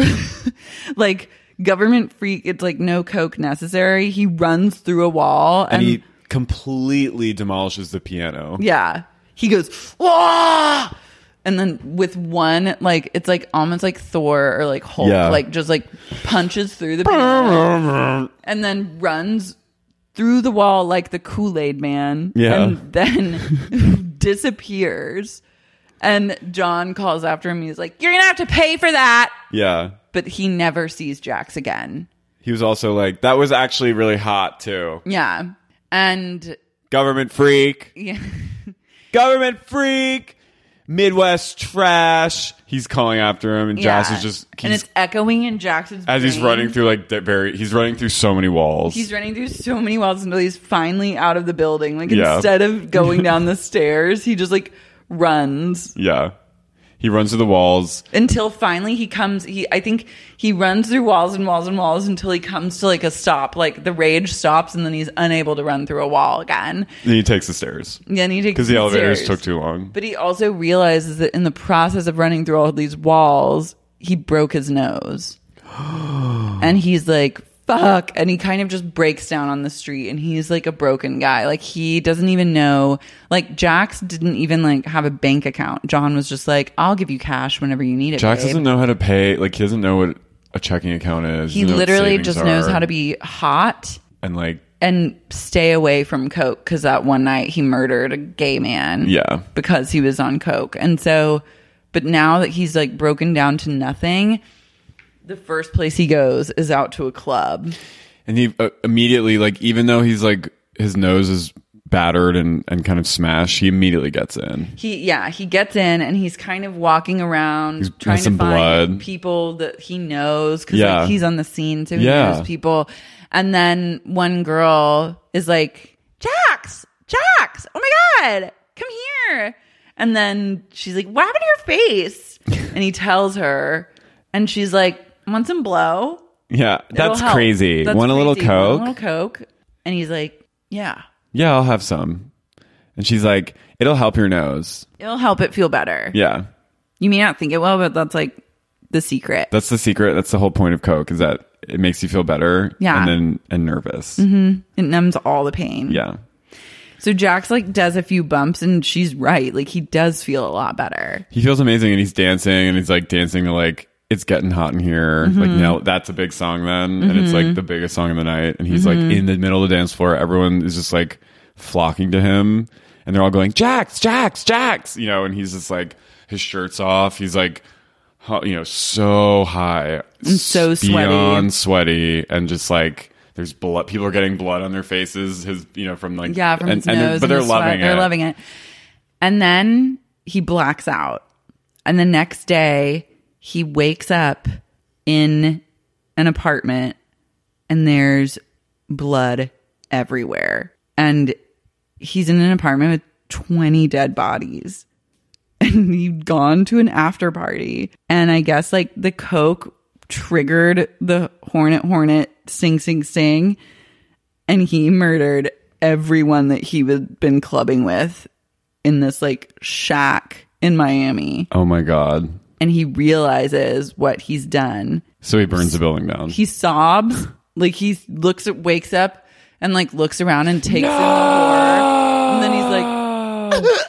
Like, government freak, it's like no coke necessary. He runs through a wall. And, and he completely demolishes the piano. Yeah. He goes, wah! And then with one, like, it's like almost like Thor or like Hulk, yeah. like just like punches through the piano and then runs through the wall like the Kool-Aid man. Yeah. And then disappears. And John calls after him. He's like, you're going to have to pay for that. Yeah. But he never sees Jax again. He was also like, that was actually really hot too. Yeah. And government freak. Yeah. Government freak. Midwest trash. He's calling after him, and yeah. Jax is just and it's echoing in Jackson's as brain. he's running through like the very. He's running through so many walls. He's running through so many walls until he's finally out of the building. Like yeah. instead of going down the stairs, he just like runs. Yeah. He runs through the walls until finally he comes. He, I think he runs through walls and walls and walls until he comes to like a stop. Like the rage stops, and then he's unable to run through a wall again. And he takes the stairs. Yeah, and he takes because the, the elevators stairs. took too long. But he also realizes that in the process of running through all these walls, he broke his nose, and he's like, fuck. And he kind of just breaks down on the street, and he's like a broken guy. Like he doesn't even know, like Jax didn't even like have a bank account. John was just like, I'll give you cash whenever you need it. Jax babe. doesn't know how to pay. Like he doesn't know what a checking account is. He literally just knows how to be hot and like and stay away from coke, because that one night he murdered a gay man. Yeah. Because he was on coke. And so, but now that he's like broken down to nothing, the first place he goes is out to a club. And he uh, immediately, like, even though he's like, his nose is battered and, and kind of smashed, he immediately gets in. He, yeah, he gets in and he's kind of walking around he's trying to some find blood. people that he knows, because yeah. like, he's on the scene, so he yeah. knows people. And then one girl is like, Jax, Jax, oh my God, come here. And then she's like, what happened to your face? And he tells her, and she's like, want some blow? Yeah, that's help. crazy. That's want a little crazy. coke? Want a little coke? And he's like, yeah. Yeah, I'll have some. And she's like, It'll help your nose. It'll help it feel better. Yeah. You may not think it will, but that's like the secret. That's the secret. That's the whole point of Coke, is that it makes you feel better. Yeah. And then and nervous. Mm-hmm. It numbs all the pain. Yeah. So Jax like does a few bumps, and she's right. Like he does feel a lot better. He feels amazing, and he's dancing, and he's like dancing to like "It's Getting Hot in Here." Mm-hmm. Like now that's a big song then, and it's like the biggest song of the night. And he's Mm-hmm. like in the middle of the dance floor. Everyone is just like flocking to him, and they're all going "Jax, Jax, Jax," you know. And he's just like his shirt's off. He's like, you know, so high and so sweaty, beyond sweaty, and just like. There's blood. People are getting blood on their faces. His, you know, from like yeah, from and, his and nose, they're, but and they're his loving sweat. it. They're loving it. And then he blacks out. And the next day, he wakes up in an apartment, and there's blood everywhere. And he's in an apartment with twenty dead bodies. And he'd gone to an after party, and I guess like the Coke triggered the Hornet Hornet sing sing sing, and he murdered everyone that he had been clubbing with in this like shack in Miami. Oh my god. And he realizes what he's done, so he burns the building down. He sobs, like he looks at wakes up and like looks around and takes no! in the horror, and then he's like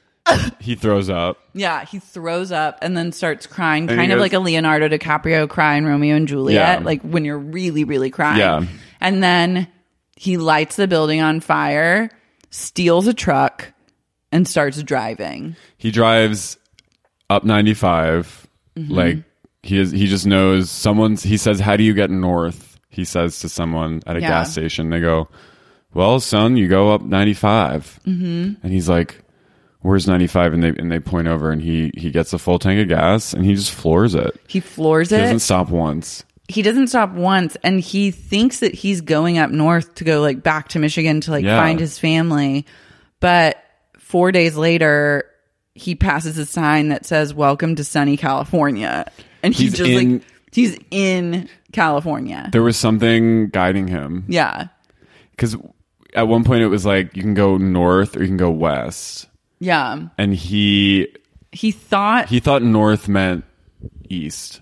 he throws up. Yeah, he throws up and then starts crying, And kind of goes, like a Leonardo DiCaprio cry in Romeo and Juliet, Yeah. like when you're really, really crying. Yeah. And then he lights the building on fire, steals a truck, and starts driving. He drives up ninety-five. Mm-hmm. Like he is, he just knows someone's. He says, "How do you get north?" He says to someone at a Yeah. gas station. They go, "Well, son, you go up ninety-five." Mm-hmm. And he's like, "Where's ninety-five?" And they and they point over, and he he gets a full tank of gas, and he just floors it. He floors He it. doesn't stop once. He doesn't stop once, and he thinks that he's going up north to go like back to Michigan to like Yeah. find his family. But four days later, he passes a sign that says "Welcome to sunny California," and he He's just in- like he's in California. There was something guiding him. Yeah, Because at one point it was like you can go north or you can go west, yeah. and he He thought he thought north meant east.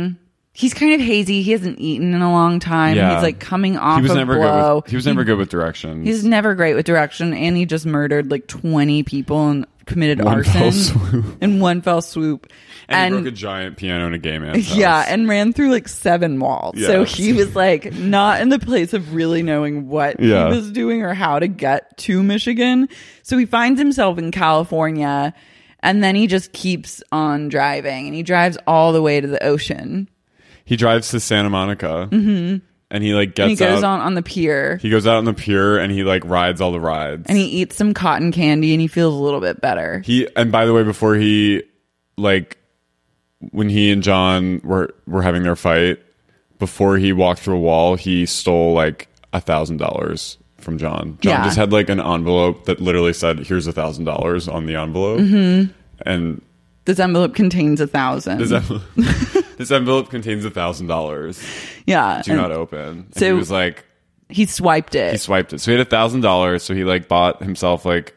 he's kind of hazy. He hasn't eaten in a long time. Yeah. He's like coming off He was of never blow. good. With, he was never good with directions. He's never great with direction, and he just murdered like twenty people and committed One fell arson swoop. in one fell swoop. and, he broke a giant piano in a gay man's house. yeah, and ran through like seven walls. Yeah. So he was like not in the place of really knowing what Yeah. he was doing or how to get to Michigan. So he finds himself in California, and then he just keeps on driving, and he drives all the way to the ocean. He drives to Santa Monica, mm-hmm. and he like gets And he goes out. on on the pier, He goes out on the pier and he like rides all the rides. and he eats some cotton candy, and he feels a little bit better. He and by the way, before he like when he and John were were having their fight, before he walked through a wall, he stole like a thousand dollars from John. John Yeah. just had like an envelope that literally said, "Here's a thousand dollars" on the envelope, mm-hmm. and This envelope contains a thousand. this envelope, this envelope contains a thousand dollars. yeah. Do and not open. And so- he was like, He swiped it. he swiped it. So he had a thousand dollars. So he like bought himself like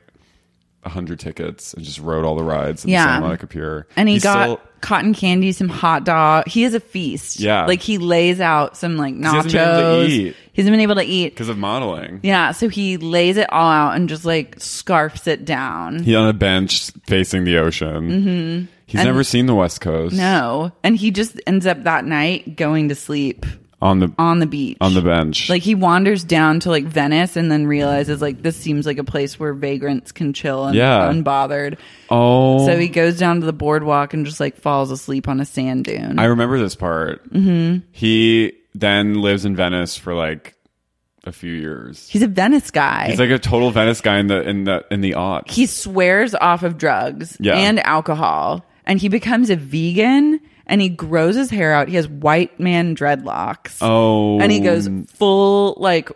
a hundred tickets and just rode all the rides in Yeah. the Santa Monica Pier. And he He's got still- cotton candy, some hot dog. He has a feast. Yeah. Like he lays out some like nachos. hasn't been able to eat. He hasn't been able to eat. because of modeling. Yeah. So he lays it all out and just like scarfs it down. He on a bench facing the ocean. Mm-hmm. He's And- never seen the West Coast. No. And he just ends up that night going to sleep on the on the beach. on the bench. Like he wanders down to like Venice and then realizes like this seems like a place where vagrants can chill and Yeah. unbothered. oh, So he goes down to the boardwalk and just like falls asleep on a sand dune. I remember this part. Mm-hmm. He then lives in Venice for like a few years. He's a Venice guy. He's like a total Venice guy in the in the in the aughts. He swears off of drugs Yeah. and alcohol, and he becomes a vegan, and he grows his hair out. He has white man dreadlocks. oh, And he goes full like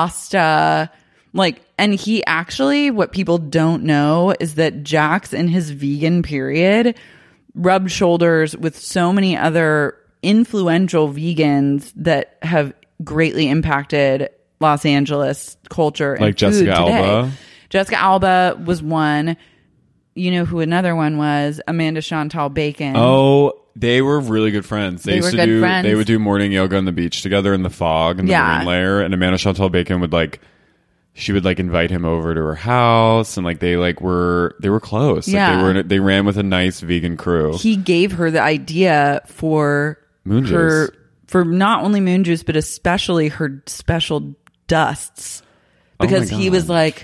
Rasta, like, and he actually, what people don't know is that Jax in his vegan period rubbed shoulders with so many other influential vegans that have greatly impacted Los Angeles culture and Like food Jessica today. Alba? Jessica Alba was one. you know who another one was? Amanda Chantal Bacon. Oh, they were really good friends. They, They used were to good do. friends. They would do morning yoga on the beach together in the fog and the Yeah. marine layer. And Amanda Chantal Bacon would like, she would like invite him over to her house, and like they like were they were close. Like, Yeah. they were. They ran with a nice vegan crew. He gave her the idea for Moon her juice. for not only moon juice, but especially her special dusts, Oh my because he God. was like,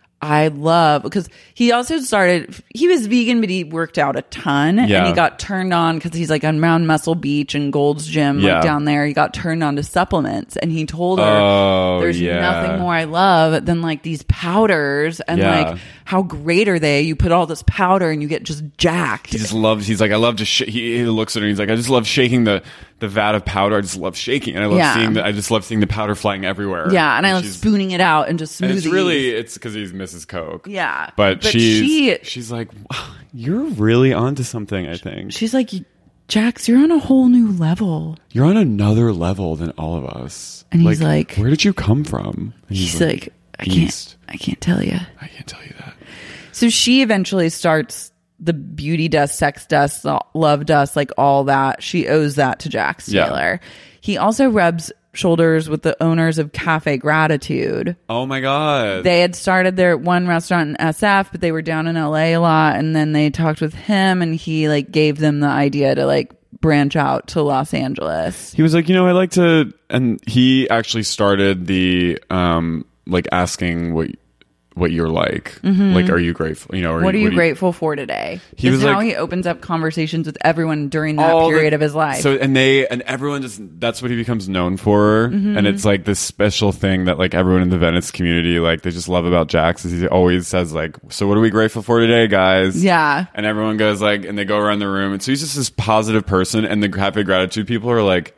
I love, because he also started, he was vegan, but he worked out a ton, Yeah. and he got turned on because he's like on Mount Muscle Beach and Gold's Gym, Yeah. like down there. He got turned on to supplements, and he told her, Oh, there's yeah. nothing more I love than like these powders, and Yeah. like, how great are they? You put all this powder and you get just jacked. He just loves. He's like, I love to. Sh-. He, he looks at her. and He's like, I just love shaking the the vat of powder. I just love shaking, and I love Yeah. seeing the. I just love seeing the powder flying everywhere. Yeah, and I love she's- spooning it out and just And smoothies. it's really it's because he's Missus Coke. Yeah, but, but she's she- she's like, you're really onto something. I think She's like, Jax, you're on a whole new level. you're on another level than all of us. And he's like- where did you come from? And He's like, I can't, East. I can't tell you. I can't tell you that. So she eventually starts the beauty dust, sex dust, love dust, like all that. She owes that to Jax Yeah. Taylor. He also rubs shoulders with the owners of Cafe Gratitude. Oh my god. They had started their one restaurant in S F, but they were down in L A a lot. And then they talked with him, and he like gave them the idea to like branch out to Los Angeles. He was like, you know, I like to, and he actually started the um like asking what what you're like. Like, are you grateful? You know, or Mm-hmm. What are you do grateful for today? He Is was how like- he opens up conversations with everyone during that all the- period of his life. So and they and everyone just that's what he becomes known for, Mm-hmm. and it's like this special thing that like everyone in the Venice community like they just love about Jax is he always says like, so what are we grateful for today, guys? Yeah. and everyone goes like, and they go around the room, and so he's just this positive person, and the Cafe Gratitude people are like,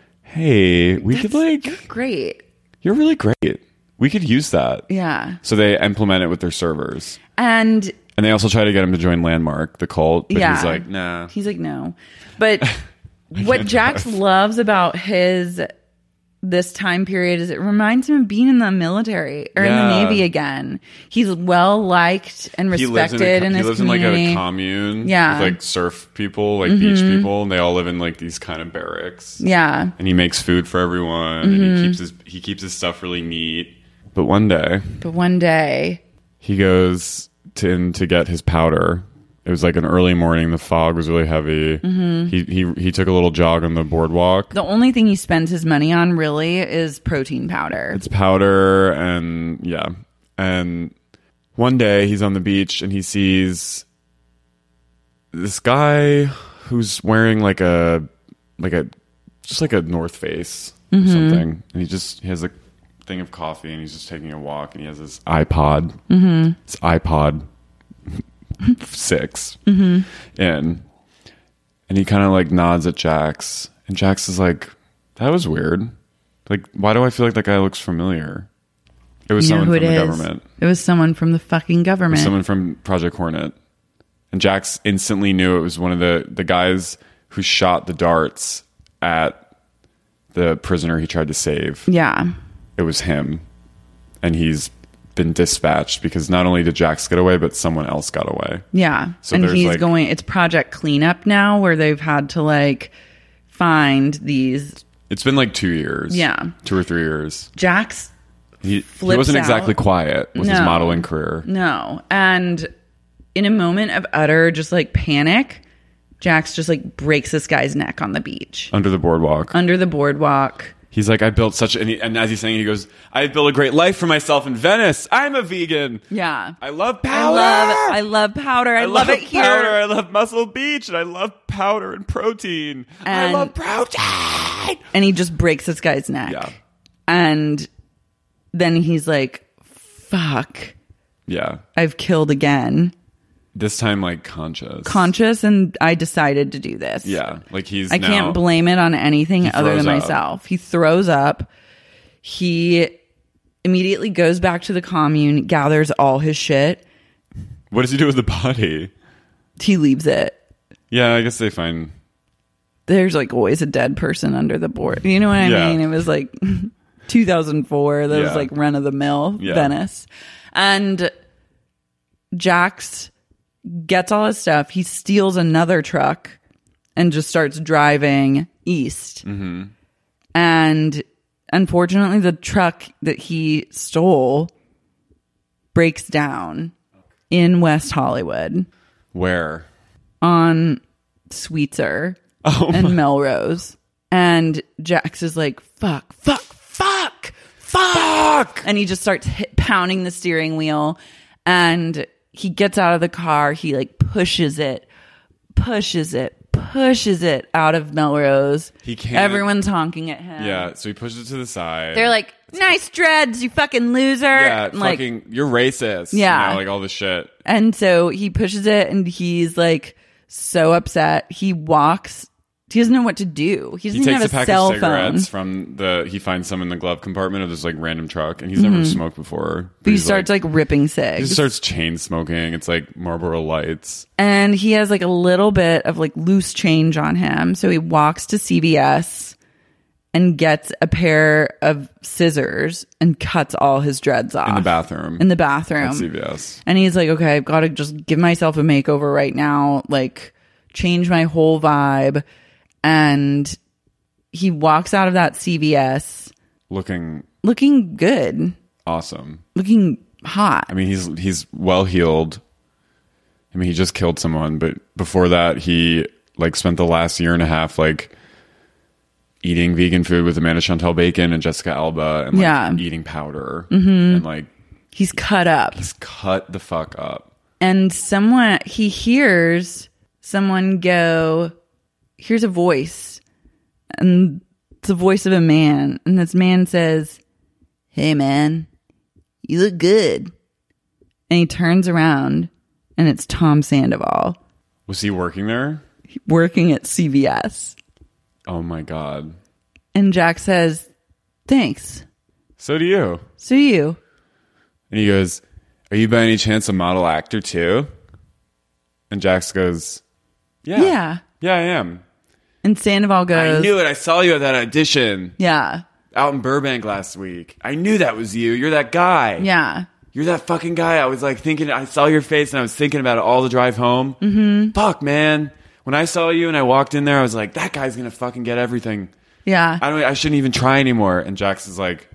hey, we could like, Great. you're really great. We could use that. Yeah. So they implement it with their servers. And And they also try to get him to join Landmark, the cult. But yeah. he's like, nah. He's like, no. But what Jax loves about his this time period is it reminds him of being in the military or in Yeah. the Navy again. He's well liked and He lives respected in, in, a, he his lives in community. like a commune Yeah. Mm-hmm. with like surf people, like beach people, and they all live in like these kind of barracks. Yeah. And he makes food for everyone, and Mm-hmm. he keeps his he keeps his stuff really neat. But one day But one day, he goes to in to get his powder. It was like an early morning. The fog was really heavy. Mm-hmm. He he he took a little jog on the boardwalk. the only thing he spends his money on really is protein powder. It's powder and yeah. And one day he's on the beach and he sees this guy who's wearing like a like a just like a North Face or something. And he just he has a thing of coffee and he's just taking a walk and he has his iPod. Mm-hmm. It's iPod six in. And he kind of like nods at Jax. And Jax is like, that was weird. Like, why do I feel like that guy looks familiar? It was You know someone who from it the is? government. It was someone from the fucking It government. was someone from Project Hornet. And Jax instantly knew it was one of the, the guys who shot the darts at the prisoner he tried to save. Yeah. It was him. And he's been dispatched because not only did Jax get away, but someone else got away. Yeah. So and there's, he's like- going, it's Project Cleanup now where they've had to like find these. It's been like two years. Yeah. Two or three years. Jax, He, he Flips wasn't out. exactly quiet with his No. modeling career. no. And in a moment of utter just like panic, Jax just like breaks this guy's neck on the beach Under the boardwalk. under the boardwalk. He's like, I built such, and, he, and as he's saying, he goes, I built a great life for myself in Venice. I'm a vegan. Yeah. I love I powder. love, I love powder. I, love, it here. powder. I love Muscle Beach, and I love powder and protein. I And- love protein. And he just breaks this guy's neck. Yeah, And then he's like, fuck, yeah. I've killed again. This time, like conscious, Conscious, and I decided to do this. Yeah, like he's. I now, can't blame it on anything He other than throws up. myself. He throws up. He immediately goes back to the commune, gathers all his shit. What does he do with the body? He leaves it. Yeah, I guess they find. There's like always a dead person under the board. You know what I Yeah. mean? It was like two thousand four. That was Yeah. like run of the mill Yeah. Venice. And Jax gets all his stuff. He steals another truck and just starts driving east. Mm-hmm. And unfortunately, the truck that he stole breaks down in West Hollywood. Where? On Sweetser oh and my. Melrose. And Jax is like, fuck, fuck, fuck, fuck. And he just starts hit, pounding the steering wheel. And he gets out of the car. He like pushes it, pushes it, pushes it out of Melrose. He can't. Everyone's honking at him. Yeah, so he pushes it to the side. They're like, nice dreads, you fucking loser. Yeah, And, like, fucking, you're racist. Yeah. You know, like all this shit. And so he pushes it and he's like so upset. He walks. He doesn't know what to do. He doesn't He even takes have a a pack cell of cigarettes phone. from the. He finds some in the glove compartment of this like random truck, and he's Mhm. never smoked before. But he he's, starts like, ripping He cigs. just starts chain smoking. It's like Marlboro Lights. And he has like a little bit of like loose change on him. So he walks to C V S and gets a pair of scissors and cuts all his dreads off. In the bathroom. In the bathroom. At C V S. And he's like, okay, I've got to just give myself a makeover right now. Like, change my whole vibe. And he walks out of that C V S Looking looking good, awesome. looking hot. I mean, he's he's well healed. I mean, he just killed someone, but before that, he like spent the last year and a half like eating vegan food with Amanda Chantal Bacon and Jessica Alba, and like, Yeah. eating powder, Mhm. and like He's cut up. he's cut the fuck up. And someone, he hears someone go, here's a voice. And it's the voice of a man. And this man says, hey man, you look good. And he turns around and it's Tom Sandoval Was he working there? working at C V S. Oh my god! And Jack says, thanks. So do you? So do you. And he goes, "Are you by any chance a model actor too?" And Jax goes, "Yeah, Yeah. yeah, I am." And Sandoval goes, I knew it. I saw you at that audition. Yeah. Out in Burbank last week. I knew that was you. You're that guy. Yeah. You're that fucking guy. I was like thinking, I saw your face and I was thinking about it all the drive home. Mm-hmm. Fuck, man. When I saw you and I walked in there, I was like, that guy's going to fucking get everything. Yeah. I don't, I shouldn't even try anymore. And Jax is like,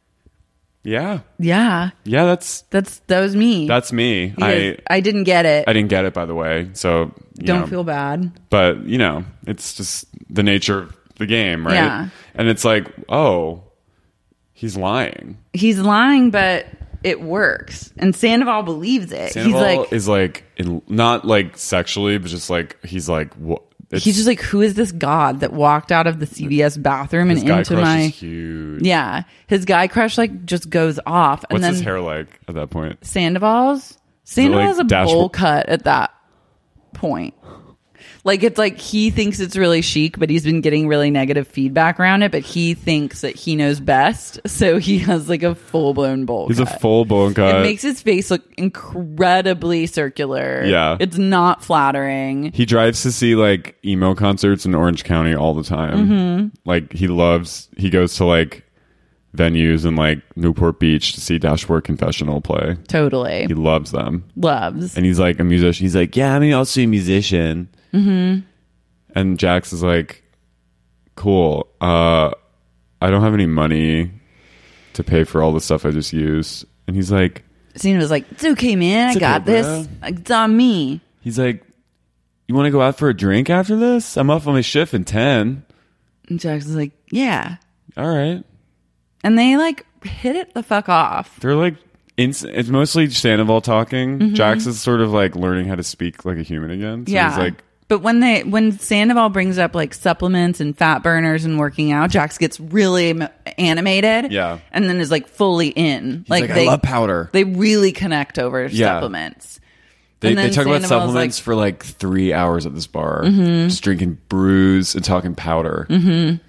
yeah. Yeah. Yeah, that's, That's, that was me. that's me. He I, goes, I didn't get it. I didn't get it, by the way. So, you Don't know. feel bad. But, you know, it's just the nature of the game, right? Yeah. And it's like, oh, he's lying. He's lying, but it works. And Sandoval believes it. Sandoval he's like, is like, in, not like sexually, but just like, he's like, what? he's just like, who is this god that walked out of the C V S bathroom and His guy into crush my is huge. Yeah. His guy crush like just goes off. And What's then his hair like at that point? Sandoval's it Sandoval like has a dashboard- bowl cut at that point. Like, it's like he thinks it's really chic, but he's been getting really negative feedback around it. But he thinks that he knows best, so he has like a full blown bowl. He's cut. a full bone cut. It makes his face look incredibly circular. Yeah. It's not flattering. He drives to see like emo concerts in Orange County all the time. Mhm. Like he loves, he goes to like venues in like Newport Beach to see Dashboard Confessional play. Totally. He loves them. Loves. And he's like a musician. He's like, yeah, I mean, also a musician. Mm-hmm. And Jax is like, cool. Uh, I don't have any money to pay for all the stuff I just used. And he's like, Cena was like, it's okay, man. It's I got okay, this. bro. It's on me. he's like, you want to go out for a drink after this? I'm off on my shift in ten. And Jackson's like, yeah. All right. And they like hit it the fuck off. They're like, ins- it's mostly Sandoval talking. Mhm. Jax is sort of like learning how to speak like a human again. So yeah. he's like, but when they when Sandoval brings up like supplements and fat burners and working out, Jax gets really m- animated. Yeah. And then is like fully in. He's like, I love powder. They really connect over Yeah. supplements. They, And they then talk about Sandoval's supplements like- for like three hours at this bar, Mhm. just drinking brews and talking powder. Mm-hmm.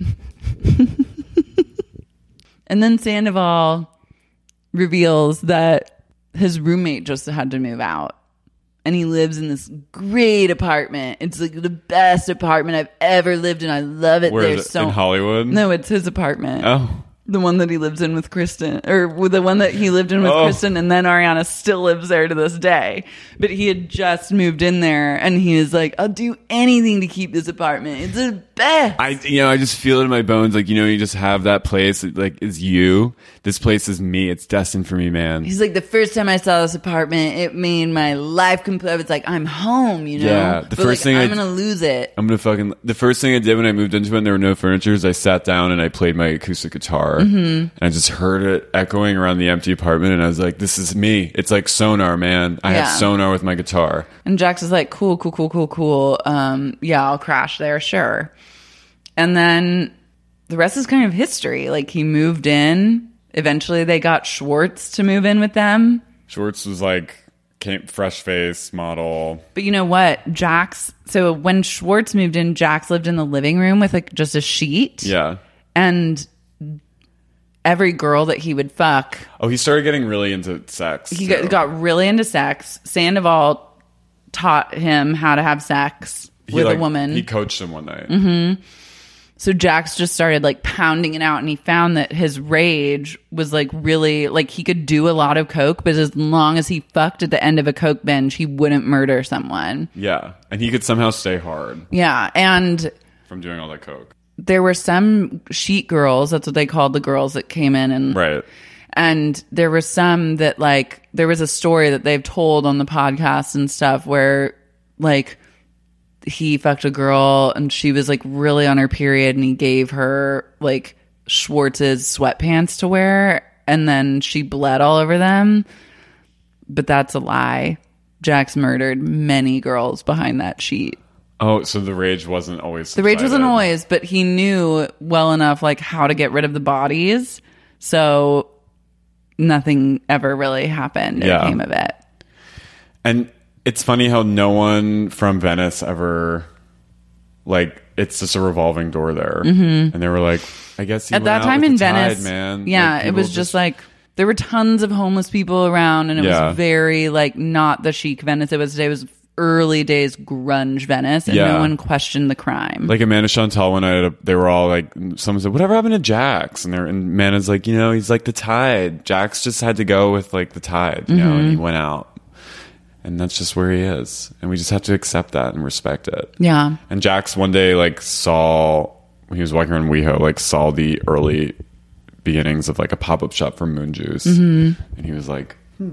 And then Sandoval reveals that his roommate just had to move out. And he lives in this great apartment. It's like the best apartment I've ever lived in. I love it. Where There's is it? so In Hollywood? No, it's his apartment. Oh. The one that he lives in with Kristen, or with the one that he lived in with Oh. Kristen, and then Ariana still lives there to this day. But he had just moved in there, and he was like, "I'll do anything to keep this apartment. It's the best." I, you know, I just feel it in my bones. Like, you know, you just have that place. That, like, is you. This place is me. It's destined for me, man. He's like, the first time I saw this apartment, it made my life complete. I was like, I'm home, you know. Yeah, the but first like, thing I'm I- gonna lose it. I'm gonna fucking. The first thing I did when I moved into it, and there were no furniture, is I sat down and I played my acoustic guitar, Mm-hmm. and I just heard it echoing around the empty apartment, and I was like, "This is me." It's like sonar, man. I Yeah. have sonar with my guitar. And Jax is like, cool, cool, cool, cool, cool. Um, yeah, I'll crash there, sure. And then the rest is kind of history. Like, he moved in. Eventually, they got Schwartz to move in with them. Schwartz was like, came fresh face model. But you know what? Jax, so when Schwartz moved in, Jax lived in the living room with like just a sheet. Yeah. And every girl that he would fuck, Oh, he started getting really into sex. he too. got, got really into sex. Sandoval taught him how to have sex He, with like, a woman. He coached him one night. Mm-hmm. So Jax just started like pounding it out, and he found that his rage was like really like he could do a lot of coke, but as long as he fucked at the end of a coke binge, he wouldn't murder someone. Yeah, and he could somehow stay hard Yeah, and from doing all that coke. there were some sheet girls, that's what they called the girls that came in, and Right. and there were some that like there was a story that they've told on the podcast and stuff where like he fucked a girl and she was like really on her period, and he gave her like Schwartz's sweatpants to wear, and then she bled all over them. But that's a lie. Jax murdered many girls behind that sheet. Oh, so the rage wasn't always The rage wasn't subsided. always, but he knew well enough like how to get rid of the bodies. So nothing ever really happened or Yeah. came of it. And it's funny how no one from Venice ever, like, it's just a revolving door there. Mm-hmm. And they were like, I guess he At went that out time with in the tide, Venice, man. yeah, Like, it people was just like there were tons of homeless people around, and it Yeah. was very like not the chic Venice. It was it was early days grunge Venice, and Yeah. no one questioned the crime. Like Amanda Chantal one night, they were all like, someone said, "Whatever happened to Jax?" And, they're, and Amanda's like, you know, he's like the tide. Jax just had to go with like the tide, you know, and he went out. And that's just where he is. And we just have to accept that and respect it. Yeah. And Jax one day like saw, when he was walking around WeHo, like saw the early beginnings of like a pop-up shop for Moon Juice. And he was like,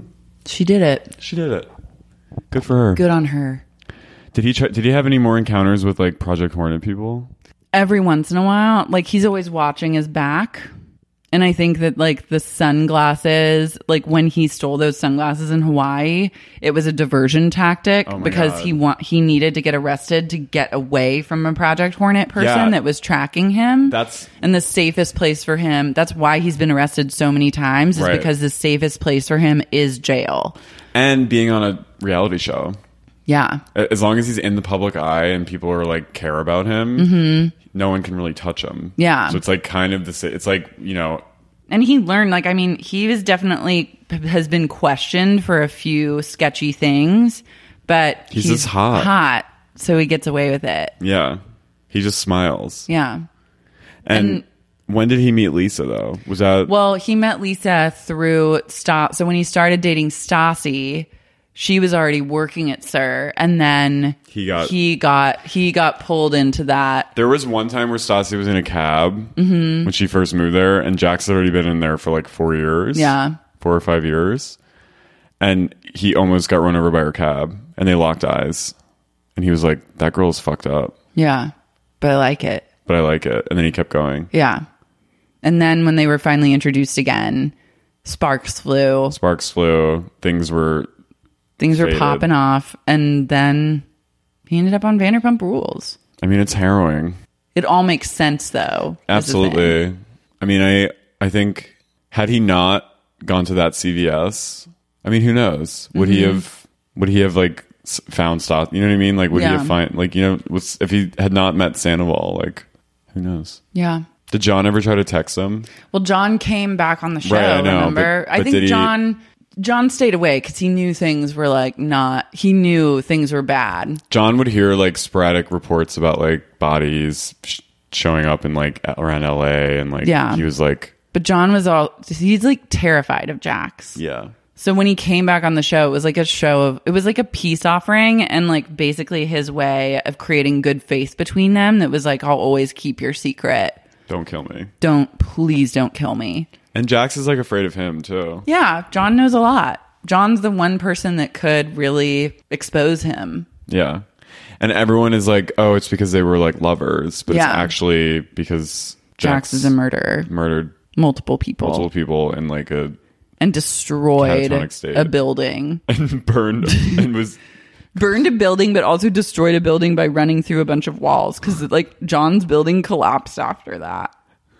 She did it. she did it. Good for her. Good on her. Did he try, did he have any more encounters with like Project Hornet people? Every once in a while, like he's always watching his back. And I think that like the sunglasses, like when he stole those sunglasses in Hawaii, it was a diversion tactic Oh my because God. he want he needed to get arrested to get away from a Project Hornet person Yeah. that was tracking him. That's- and the safest place for him. That's why he's been arrested so many times, is Right. because the safest place for him is jail. And being on a reality show. Yeah. As long as he's in the public eye and people are like care about him, no one can really touch him. Yeah. So it's like kind of the sa- it's like, you know, And he learned, like, I mean, he was definitely has been questioned for a few sketchy things, but He's he's, just hot. hot, so he gets away with it. yeah. He just smiles. Yeah. And, And- when did he meet Lisa though? Was that Well, he met Lisa through Stas. So when he started dating Stassi, she was already working at Sir, and then He got- he got he got pulled into that. There was one time where Stassi was in a cab when she first moved there, and Jack's had already been in there for like four years. Yeah. Four or five years. And he almost got run over by her cab, and they locked eyes. And he was like, that girl's fucked up, Yeah, but I like it. but I like it. And then he kept going. Yeah, and then when they were finally introduced again, sparks flew. Sparks flew. Things were. Things were Faded. popping off, and then he ended up on Vanderpump Rules. I mean, it's harrowing. It all makes sense, though. is the thing. Absolutely. I mean, I I think had he not gone to that C V S, I mean, who knows? Would he have? Would he have like s- found Stassi? You know what I mean? Like, would he Yeah. have find like you know, was, if he had not met Sandoval? Like, who knows? Yeah. Did John ever try to text him? Well, John came back on the show. Right, I know, remember? but- I but think did he- John John stayed away because he knew things were like not. He knew things were bad. John would hear like sporadic reports about like bodies sh- showing up in like around L A, and like Yeah. he was like, But John was all, he's like terrified of Jax. Yeah. So when he came back on the show, it was like a show of, it was like a peace offering and like basically his way of creating good faith between them. That was like, I'll always keep your secret. Don't kill me. Don't, please don't kill me. And Jax is like afraid of him too. Yeah. John knows a lot. John's the one person that could really expose him. Yeah. And everyone is like, oh, it's because they were like lovers. But Yeah. it's actually because Jax, Jax is a murderer. murdered Multiple people. multiple people in like a and destroyed catatonic state. a building. and burned and was Burned a building, but also destroyed a building by running through a bunch of walls. Because like John's building collapsed after that.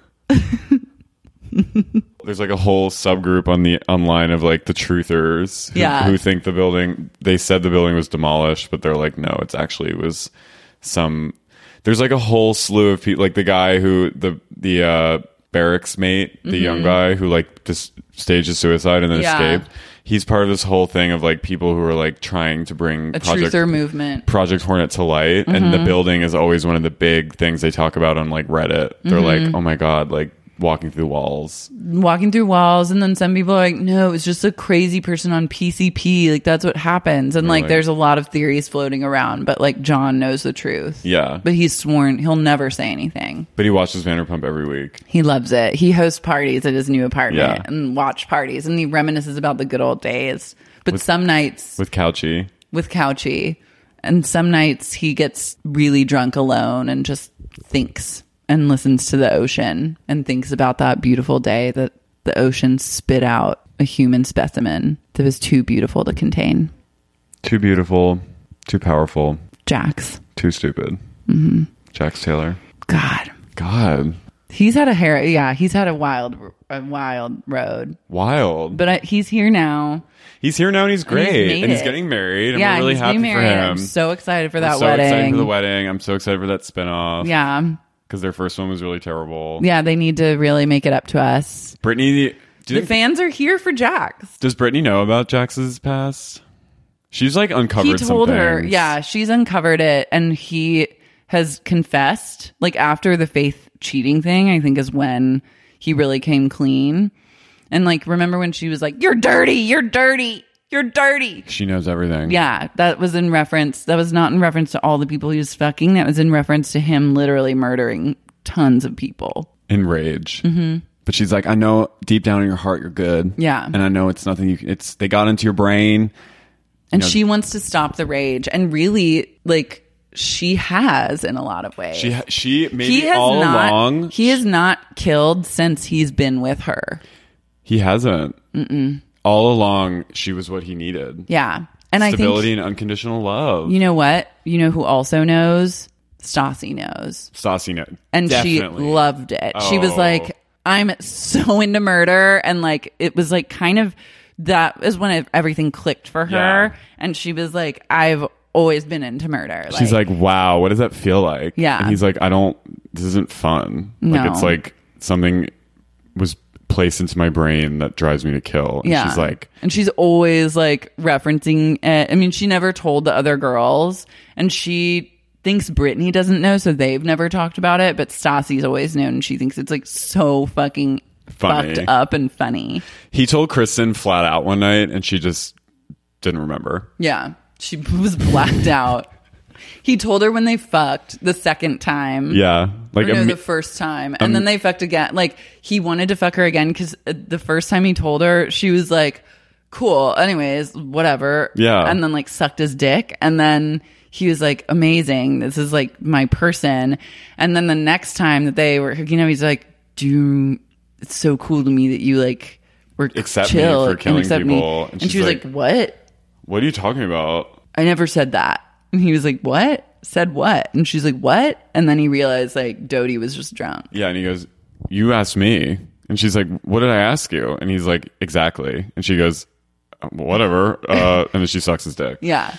there's like a whole subgroup on the online of like the truthers who, Yeah. who think the building, they said the building was demolished, but they're like, no, it's actually it was some, there's like a whole slew of people, like the guy who the the uh barracks mate, the Mm-hmm. young guy who like just staged a suicide and then Yeah. escaped. He's part of this whole thing of like people who are like trying to bring A project truther movement. Project Hornet to light, and Mm-hmm. the building is always one of the big things they talk about on like Reddit. They're Mm-hmm. like, oh my god, like walking through walls. Walking through walls, and then some people are like, no, it's just a crazy person on P C P. Like that's what happens. And like Right. there's a lot of theories floating around, but like John knows the truth. Yeah. But he's sworn he'll never say anything. But he watches Vanderpump every week. He loves it. He hosts parties at his new apartment Yeah. and watch parties, and he reminisces about the good old days. But some nights With Couchy. with Couchy, and some nights he gets really drunk alone and just thinks and listens to the ocean and thinks about that beautiful day that the ocean spit out a human specimen that was too beautiful to contain. Too beautiful, too powerful, Jax. too stupid. Mm-hmm. Jax Taylor. God. God. He's had a hair. Yeah, he's had a wild, a wild road. Wild. But I, he's here now. He's here now and he's great. And And he's he's, made it. getting married. And yeah, we're really he's happy getting for married. him. I'm so excited for that I'm so wedding. excited for the wedding. I'm so excited for that spinoff. Yeah. Because their first one was really terrible. Yeah, they need to really make it up to us. Brittany, do The you- fans are here for Jax. does Brittany know about Jax's past? She's like uncovered He told some her, things. yeah, she's uncovered it, and he has confessed. Like after the Faith cheating thing, I think is when he really came clean. And like, remember when she was like, "You're dirty, you're dirty, you're dirty." She knows everything. Yeah, that was in reference. That was not in reference to all the people he was fucking. That was in reference to him literally murdering tons of people. In rage. Mm-hmm. But she's like, I know deep down in your heart you're good. Yeah. And I know it's nothing you can, it's, they got into your brain. And know- she wants to stop the rage. And really, like, she has in a lot of ways. She, ha- she, maybe he has all not, along. He has not killed since he's been with her. He hasn't. Mm-mm. All along, she was what he needed. Yeah. And Stability I think, and unconditional love. you know what? You know who also knows? Stassi knows. Stassi knows. And Definitely. she loved it. She was Oh. like, I'm so into murder. And like, it was like kind of, that is when it, everything clicked for her. Yeah. And she was like, I've always been into murder. She's like, wow, what does that feel like? Yeah. And he's like, I don't, this isn't fun. Like, No. it's like something was placed into my brain that drives me to kill. And yeah. she's like, and she's always like referencing it. I mean, she never told the other girls, and she thinks Brittany doesn't know, so they've never talked about it. But Stassi's always known, and she thinks it's like so fucking Funny. fucked up and funny. he told Kristen flat out one night and she just didn't remember. Yeah, she was blacked out. He told her when they fucked the second time. Yeah. Like, Or no, imme- the first time. And then they fucked again. Like, he wanted to fuck her again because the first time he told her, she was like, cool. Anyways, whatever. Yeah. And then, like, sucked his dick. And then he was like, amazing. This is, like, my person. And then the next time that they were, you know, he's like, do you, it's so cool to me that you, like, were Accept me chill for and killing accept people. Me. And And, she's she was like- like, what? what are you talking about? I never said that. And he was like, what? Said what? And she's like, what? And then he realized like Dodie was just drunk. Yeah. And he goes, you asked me. And she's like, what did I ask you? And he's like, exactly. And she goes, whatever. Uh, and then she sucks his dick. Yeah.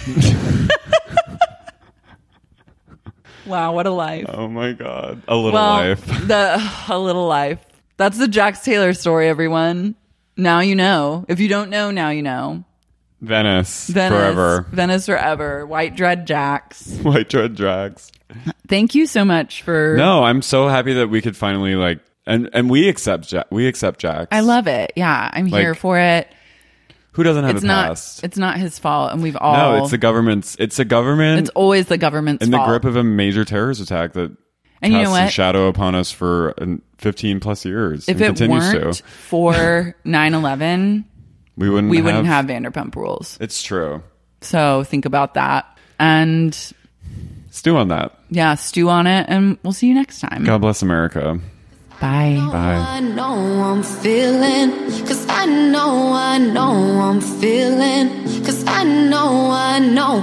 Wow, what a life. Oh my God. A little well, life. the a little life. That's the Jax Taylor story, everyone. Now you know. If you don't know, now you know. Venice, Venice forever. Venice forever. White Dread Jax. White Dread Drags. Thank you so much for No, I'm so happy that we could finally like And and we accept Jack. We accept Jax. I love it. Yeah, I'm Like, here for it. Who doesn't have It's a not. past? It's not his fault, and we've all. No, it's the government's. It's a government. It's always the government's in fault. the grip of a major terrorist attack that And you casts know a what? shadow upon us for uh, fifteen plus years. If and it continues weren't to. for nine eleven, we wouldn't. we have, wouldn't have Vanderpump Rules. It's true. So think about that, and Stew on that. yeah, stew on it, and we'll see you next time. God bless America. Bye. Bye. I know I'm feeling, cause I know, I know I'm feeling, cause I know, I know.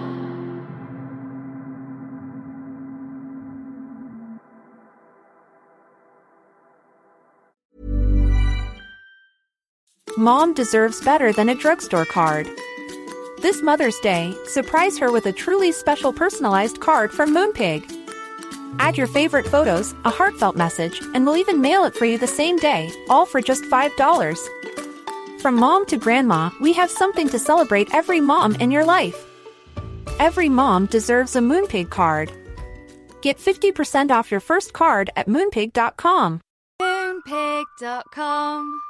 Mom deserves better than a drugstore card. This Mother's Day, surprise her with a truly special personalized card from Moonpig. Add your favorite photos, a heartfelt message, and we'll even mail it for you the same day, all for just five dollars. From mom to grandma, we have something to celebrate every mom in your life. Every mom deserves a Moonpig card. Get fifty percent off your first card at moonpig dot com. Moonpig dot com